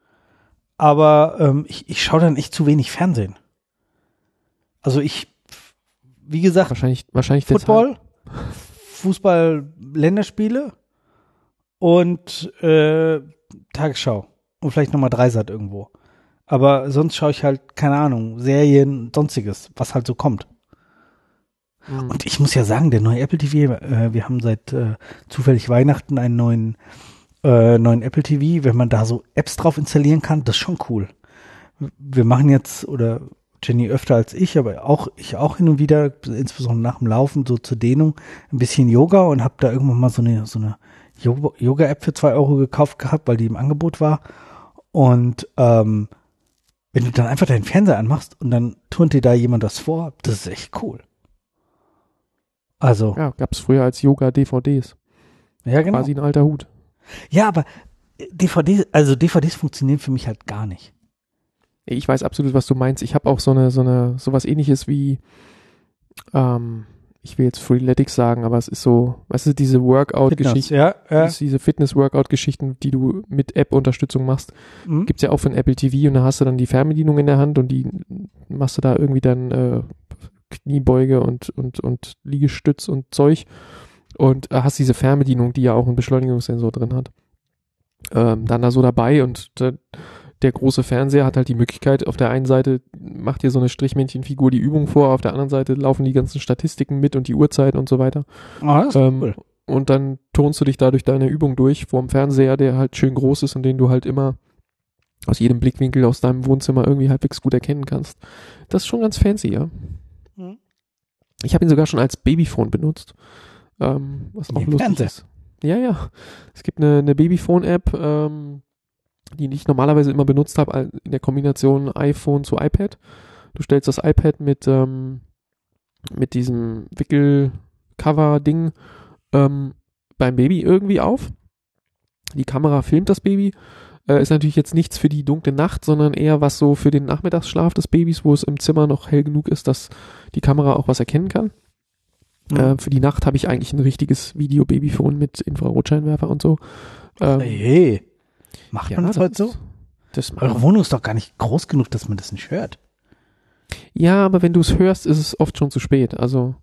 aber ich schaue dann echt zu wenig Fernsehen. Also wie gesagt, wahrscheinlich Football, Fußball, Länderspiele und Tagesschau und vielleicht nochmal Dreisat irgendwo. Aber sonst schaue ich halt, keine Ahnung, Serien und sonstiges, was halt so kommt. Und ich muss ja sagen, der neue Apple TV, wir haben seit zufällig Weihnachten einen neuen Apple TV, wenn man da so Apps drauf installieren kann, das ist schon cool. Wir machen jetzt, oder Jenny öfter als ich, aber ich auch hin und wieder, insbesondere nach dem Laufen, so zur Dehnung, ein bisschen Yoga und habe da irgendwann mal so eine Yoga-App für 2 Euro gekauft gehabt, weil die im Angebot war. Und wenn du dann einfach deinen Fernseher anmachst und dann turnt dir da jemand das vor, das ist echt cool. Also. Ja, gab's früher als Yoga-DVDs. Ja, genau. Quasi ein alter Hut. Ja, aber DVDs funktionieren für mich halt gar nicht. Ich weiß absolut, was du meinst. Ich habe auch sowas ähnliches wie ich will jetzt Freeletics sagen, aber es ist so, weißt du, diese Workout-Geschichten, Ja. diese Fitness-Workout-Geschichten, die du mit App-Unterstützung machst, gibt's ja auch für ein Apple TV und da hast du dann die Fernbedienung in der Hand und die machst du da irgendwie dann Kniebeuge und Liegestütz und Zeug und hast diese Fernbedienung, die ja auch einen Beschleunigungssensor drin hat, dann da so dabei und der große Fernseher hat halt die Möglichkeit, auf der einen Seite macht dir so eine Strichmännchenfigur die Übung vor, auf der anderen Seite laufen die ganzen Statistiken mit und die Uhrzeiten und so weiter. Das ist cool. Und dann tonst du dich dadurch deine Übung durch vorm Fernseher, der halt schön groß ist und den du halt immer aus jedem Blickwinkel aus deinem Wohnzimmer irgendwie halbwegs gut erkennen kannst. Das ist schon ganz fancy, ja. Mhm. Ich habe ihn sogar schon als Babyphone benutzt, was auch lustig ist. Ja. Es gibt eine Babyphone-App, die ich normalerweise immer benutzt habe, in der Kombination iPhone zu iPad. Du stellst das iPad mit diesem Wickelcover-Ding beim Baby irgendwie auf. Die Kamera filmt das Baby. Ist natürlich jetzt nichts für die dunkle Nacht, sondern eher was so für den Nachmittagsschlaf des Babys, wo es im Zimmer noch hell genug ist, dass die Kamera auch was erkennen kann. Für die Nacht habe ich eigentlich ein richtiges Video-Babyphone mit Infrarotscheinwerfer und so. Hey. Macht man das heute so? Eure Wohnung ist doch gar nicht groß genug, dass man das nicht hört. Ja, aber wenn du es hörst, ist es oft schon zu spät. Also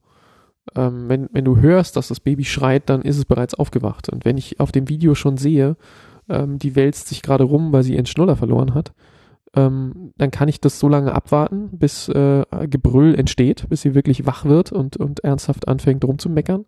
wenn du hörst, dass das Baby schreit, dann ist es bereits aufgewacht. Und wenn ich auf dem Video schon sehe, die wälzt sich gerade rum, weil sie ihren Schnuller verloren hat, dann kann ich das so lange abwarten, bis Gebrüll entsteht, bis sie wirklich wach wird und ernsthaft anfängt rumzumeckern.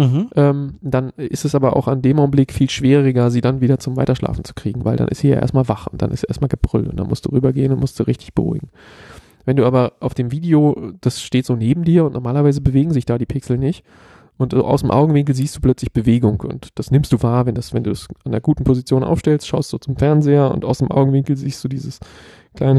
Dann ist es aber auch an dem Augenblick viel schwieriger, sie dann wieder zum Weiterschlafen zu kriegen, weil dann ist sie ja erstmal wach und dann ist erstmal Gebrüll und dann musst du rübergehen und musst du richtig beruhigen. Wenn du aber auf dem Video, das steht so neben dir und normalerweise bewegen sich da die Pixel nicht und aus dem Augenwinkel siehst du plötzlich Bewegung und das nimmst du wahr, wenn du es an einer guten Position aufstellst, schaust du zum Fernseher und aus dem Augenwinkel siehst du dieses kleine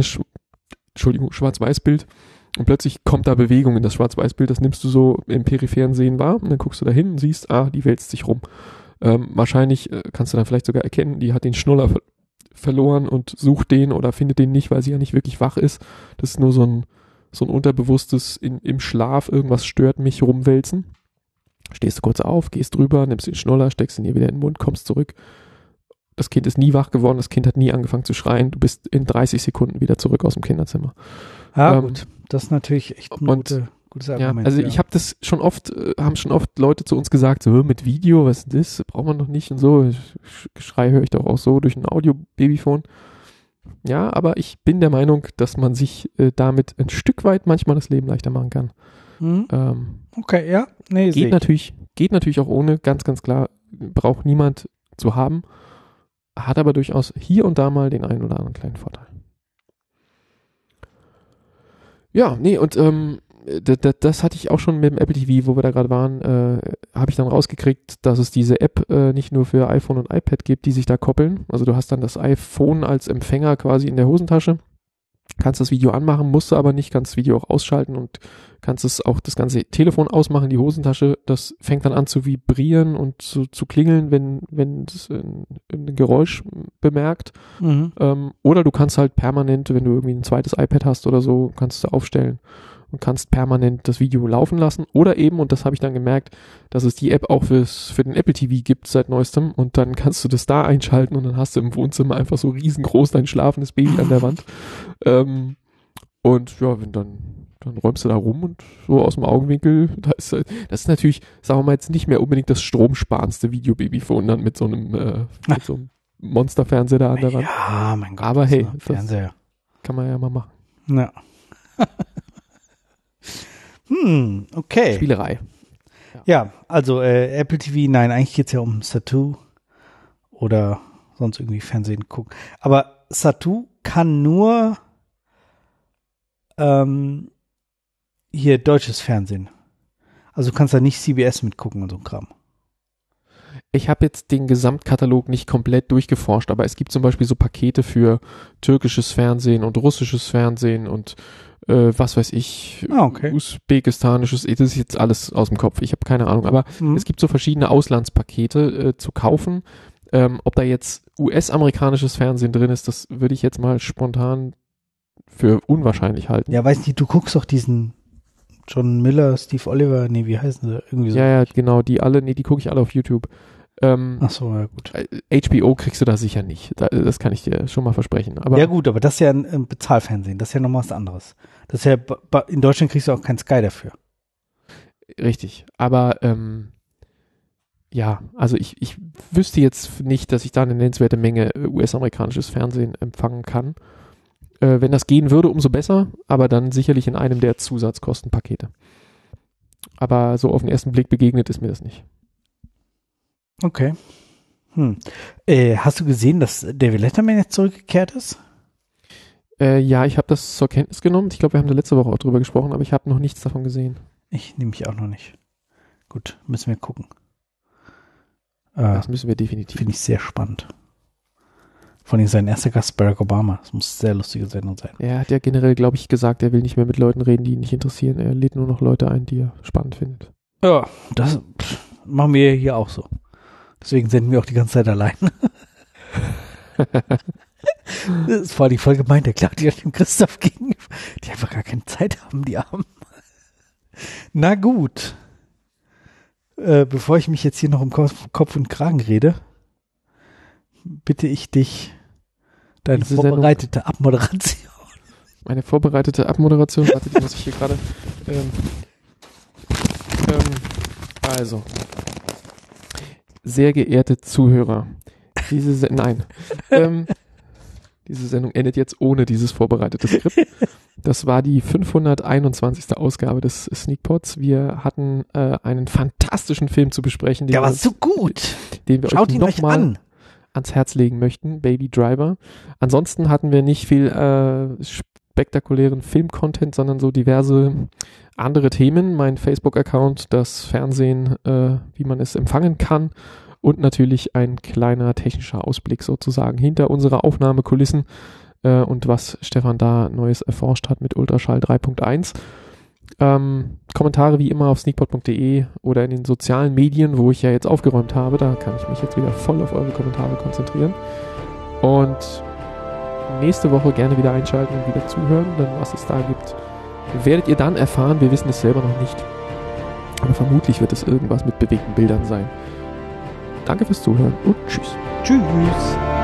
Schwarz-Weiß-Bild und plötzlich kommt da Bewegung in das Schwarz-Weiß-Bild, das nimmst du so im peripheren Sehen wahr und dann guckst du da hin und siehst, die wälzt sich rum. Wahrscheinlich kannst du dann vielleicht sogar erkennen, die hat den Schnuller verloren und sucht den oder findet den nicht, weil sie ja nicht wirklich wach ist. Das ist nur so ein unterbewusstes im Schlaf, irgendwas stört mich, rumwälzen. Stehst du kurz auf, gehst drüber, nimmst den Schnuller, steckst ihn ihr wieder in den Mund, kommst zurück. Das Kind ist nie wach geworden, das Kind hat nie angefangen zu schreien. Du bist in 30 Sekunden wieder zurück aus dem Kinderzimmer. Gut. Das ist natürlich echt ein gutes Argument. Also ich habe das haben schon oft Leute zu uns gesagt, so mit Video, was ist das? Braucht man doch nicht und so. Geschrei höre ich doch auch so durch ein Audio-Babyphone. Ja, aber ich bin der Meinung, dass man sich damit ein Stück weit manchmal das Leben leichter machen kann. Okay, ja. Nee, geht natürlich auch ohne, ganz, ganz klar, braucht niemand zu haben, hat aber durchaus hier und da mal den einen oder anderen kleinen Vorteil. Ja, nee, und das hatte ich auch schon mit dem Apple TV, wo wir da gerade waren, habe ich dann rausgekriegt, dass es diese App nicht nur für iPhone und iPad gibt, die sich da koppeln. Also du hast dann das iPhone als Empfänger quasi in der Hosentasche, kannst das Video anmachen, musst du aber nicht, kannst das Video auch ausschalten und kannst das ganze Telefon ausmachen, die Hosentasche, das fängt dann an zu vibrieren und zu klingeln, wenn es ein Geräusch bemerkt. Oder du kannst halt permanent, wenn du irgendwie ein zweites iPad hast oder so, kannst du aufstellen und kannst permanent das Video laufen lassen. Oder eben, und das habe ich dann gemerkt, dass es die App auch für den Apple TV gibt seit neuestem und dann kannst du das da einschalten und dann hast du im Wohnzimmer einfach so riesengroß dein schlafendes Baby an der Wand. Und ja, dann räumst du da rum und so aus dem Augenwinkel, das ist natürlich, sagen wir mal jetzt nicht mehr unbedingt das stromsparendste Videobabyphone dann mit so einem Monsterfernseher da an der Wand. Ja, mein Gott. Aber hey, Fernseher. Kann man ja mal machen. Ja. Okay. Spielerei. Ja, also Apple TV, nein, eigentlich geht's ja um Satu oder sonst irgendwie Fernsehen gucken. Aber Satu kann nur hier deutsches Fernsehen. Also du kannst da nicht CBS mitgucken und so ein Kram. Ich habe jetzt den Gesamtkatalog nicht komplett durchgeforscht, aber es gibt zum Beispiel so Pakete für türkisches Fernsehen und russisches Fernsehen und was weiß ich, usbekistanisches, das ist jetzt alles aus dem Kopf, ich habe keine Ahnung, aber es gibt so verschiedene Auslandspakete zu kaufen. Ob da jetzt US-amerikanisches Fernsehen drin ist, das würde ich jetzt mal spontan für unwahrscheinlich halten. Ja, weiß nicht, du guckst doch diesen John Miller, Steve Oliver, nee, wie heißen sie? Irgendwie so. Ja, genau, die gucke ich alle auf YouTube. Ach so, ja gut. HBO kriegst du da sicher nicht. Das kann ich dir schon mal versprechen. Aber ja gut, aber das ist ja ein Bezahlfernsehen. Das ist ja nochmal was anderes. Das ist ja, in Deutschland kriegst du auch kein Sky dafür. Richtig. Aber ja, also ich wüsste jetzt nicht, dass ich da eine nennenswerte Menge US-amerikanisches Fernsehen empfangen kann. Wenn das gehen würde, umso besser, aber dann sicherlich in einem der Zusatzkostenpakete. Aber so auf den ersten Blick begegnet ist mir das nicht. Okay. Hast du gesehen, dass David Letterman jetzt zurückgekehrt ist? Ja, ich habe das zur Kenntnis genommen. Ich glaube, wir haben da letzte Woche auch drüber gesprochen, aber ich habe noch nichts davon gesehen. Ich nehme mich auch noch nicht. Gut, müssen wir gucken. Das müssen wir definitiv. Finde ich sehr spannend. Vor allem sein erster Gast Barack Obama. Das muss eine sehr lustige Sendung sein. Er hat ja generell, glaube ich, gesagt, er will nicht mehr mit Leuten reden, die ihn nicht interessieren. Er lädt nur noch Leute ein, die er spannend findet. Ja, das machen wir hier auch so. Deswegen senden wir auch die ganze Zeit allein. Das ist vor allem voll gemein, der klagt ja dem Christoph gegenüber. Die einfach gar keine Zeit haben, die Armen. Na gut. Bevor ich mich jetzt hier noch um Kopf und Kragen rede, bitte ich dich, deine vorbereitete Abmoderation. Meine vorbereitete Abmoderation, warte, die muss ich hier gerade. Also, sehr geehrte Zuhörer, diese Sendung endet jetzt ohne dieses vorbereitete Skript. Das war die 521. Ausgabe des Sneakpods. Wir hatten einen fantastischen Film zu besprechen. Der war so gut. Den wir Schaut euch ihn euch an. Ans Herz legen möchten, Baby Driver. Ansonsten hatten wir nicht viel spektakulären Film-Content, sondern so diverse andere Themen. Mein Facebook-Account, das Fernsehen, wie man es empfangen kann und natürlich ein kleiner technischer Ausblick sozusagen hinter unserer Aufnahmekulissen und was Stefan da Neues erforscht hat mit Ultraschall 3.1. Kommentare wie immer auf sneakpod.de oder in den sozialen Medien, wo ich ja jetzt aufgeräumt habe. Da kann ich mich jetzt wieder voll auf eure Kommentare konzentrieren. Und nächste Woche gerne wieder einschalten und wieder zuhören, denn was es da gibt, werdet ihr dann erfahren. Wir wissen es selber noch nicht. Aber vermutlich wird es irgendwas mit bewegten Bildern sein. Danke fürs Zuhören und tschüss. Tschüss.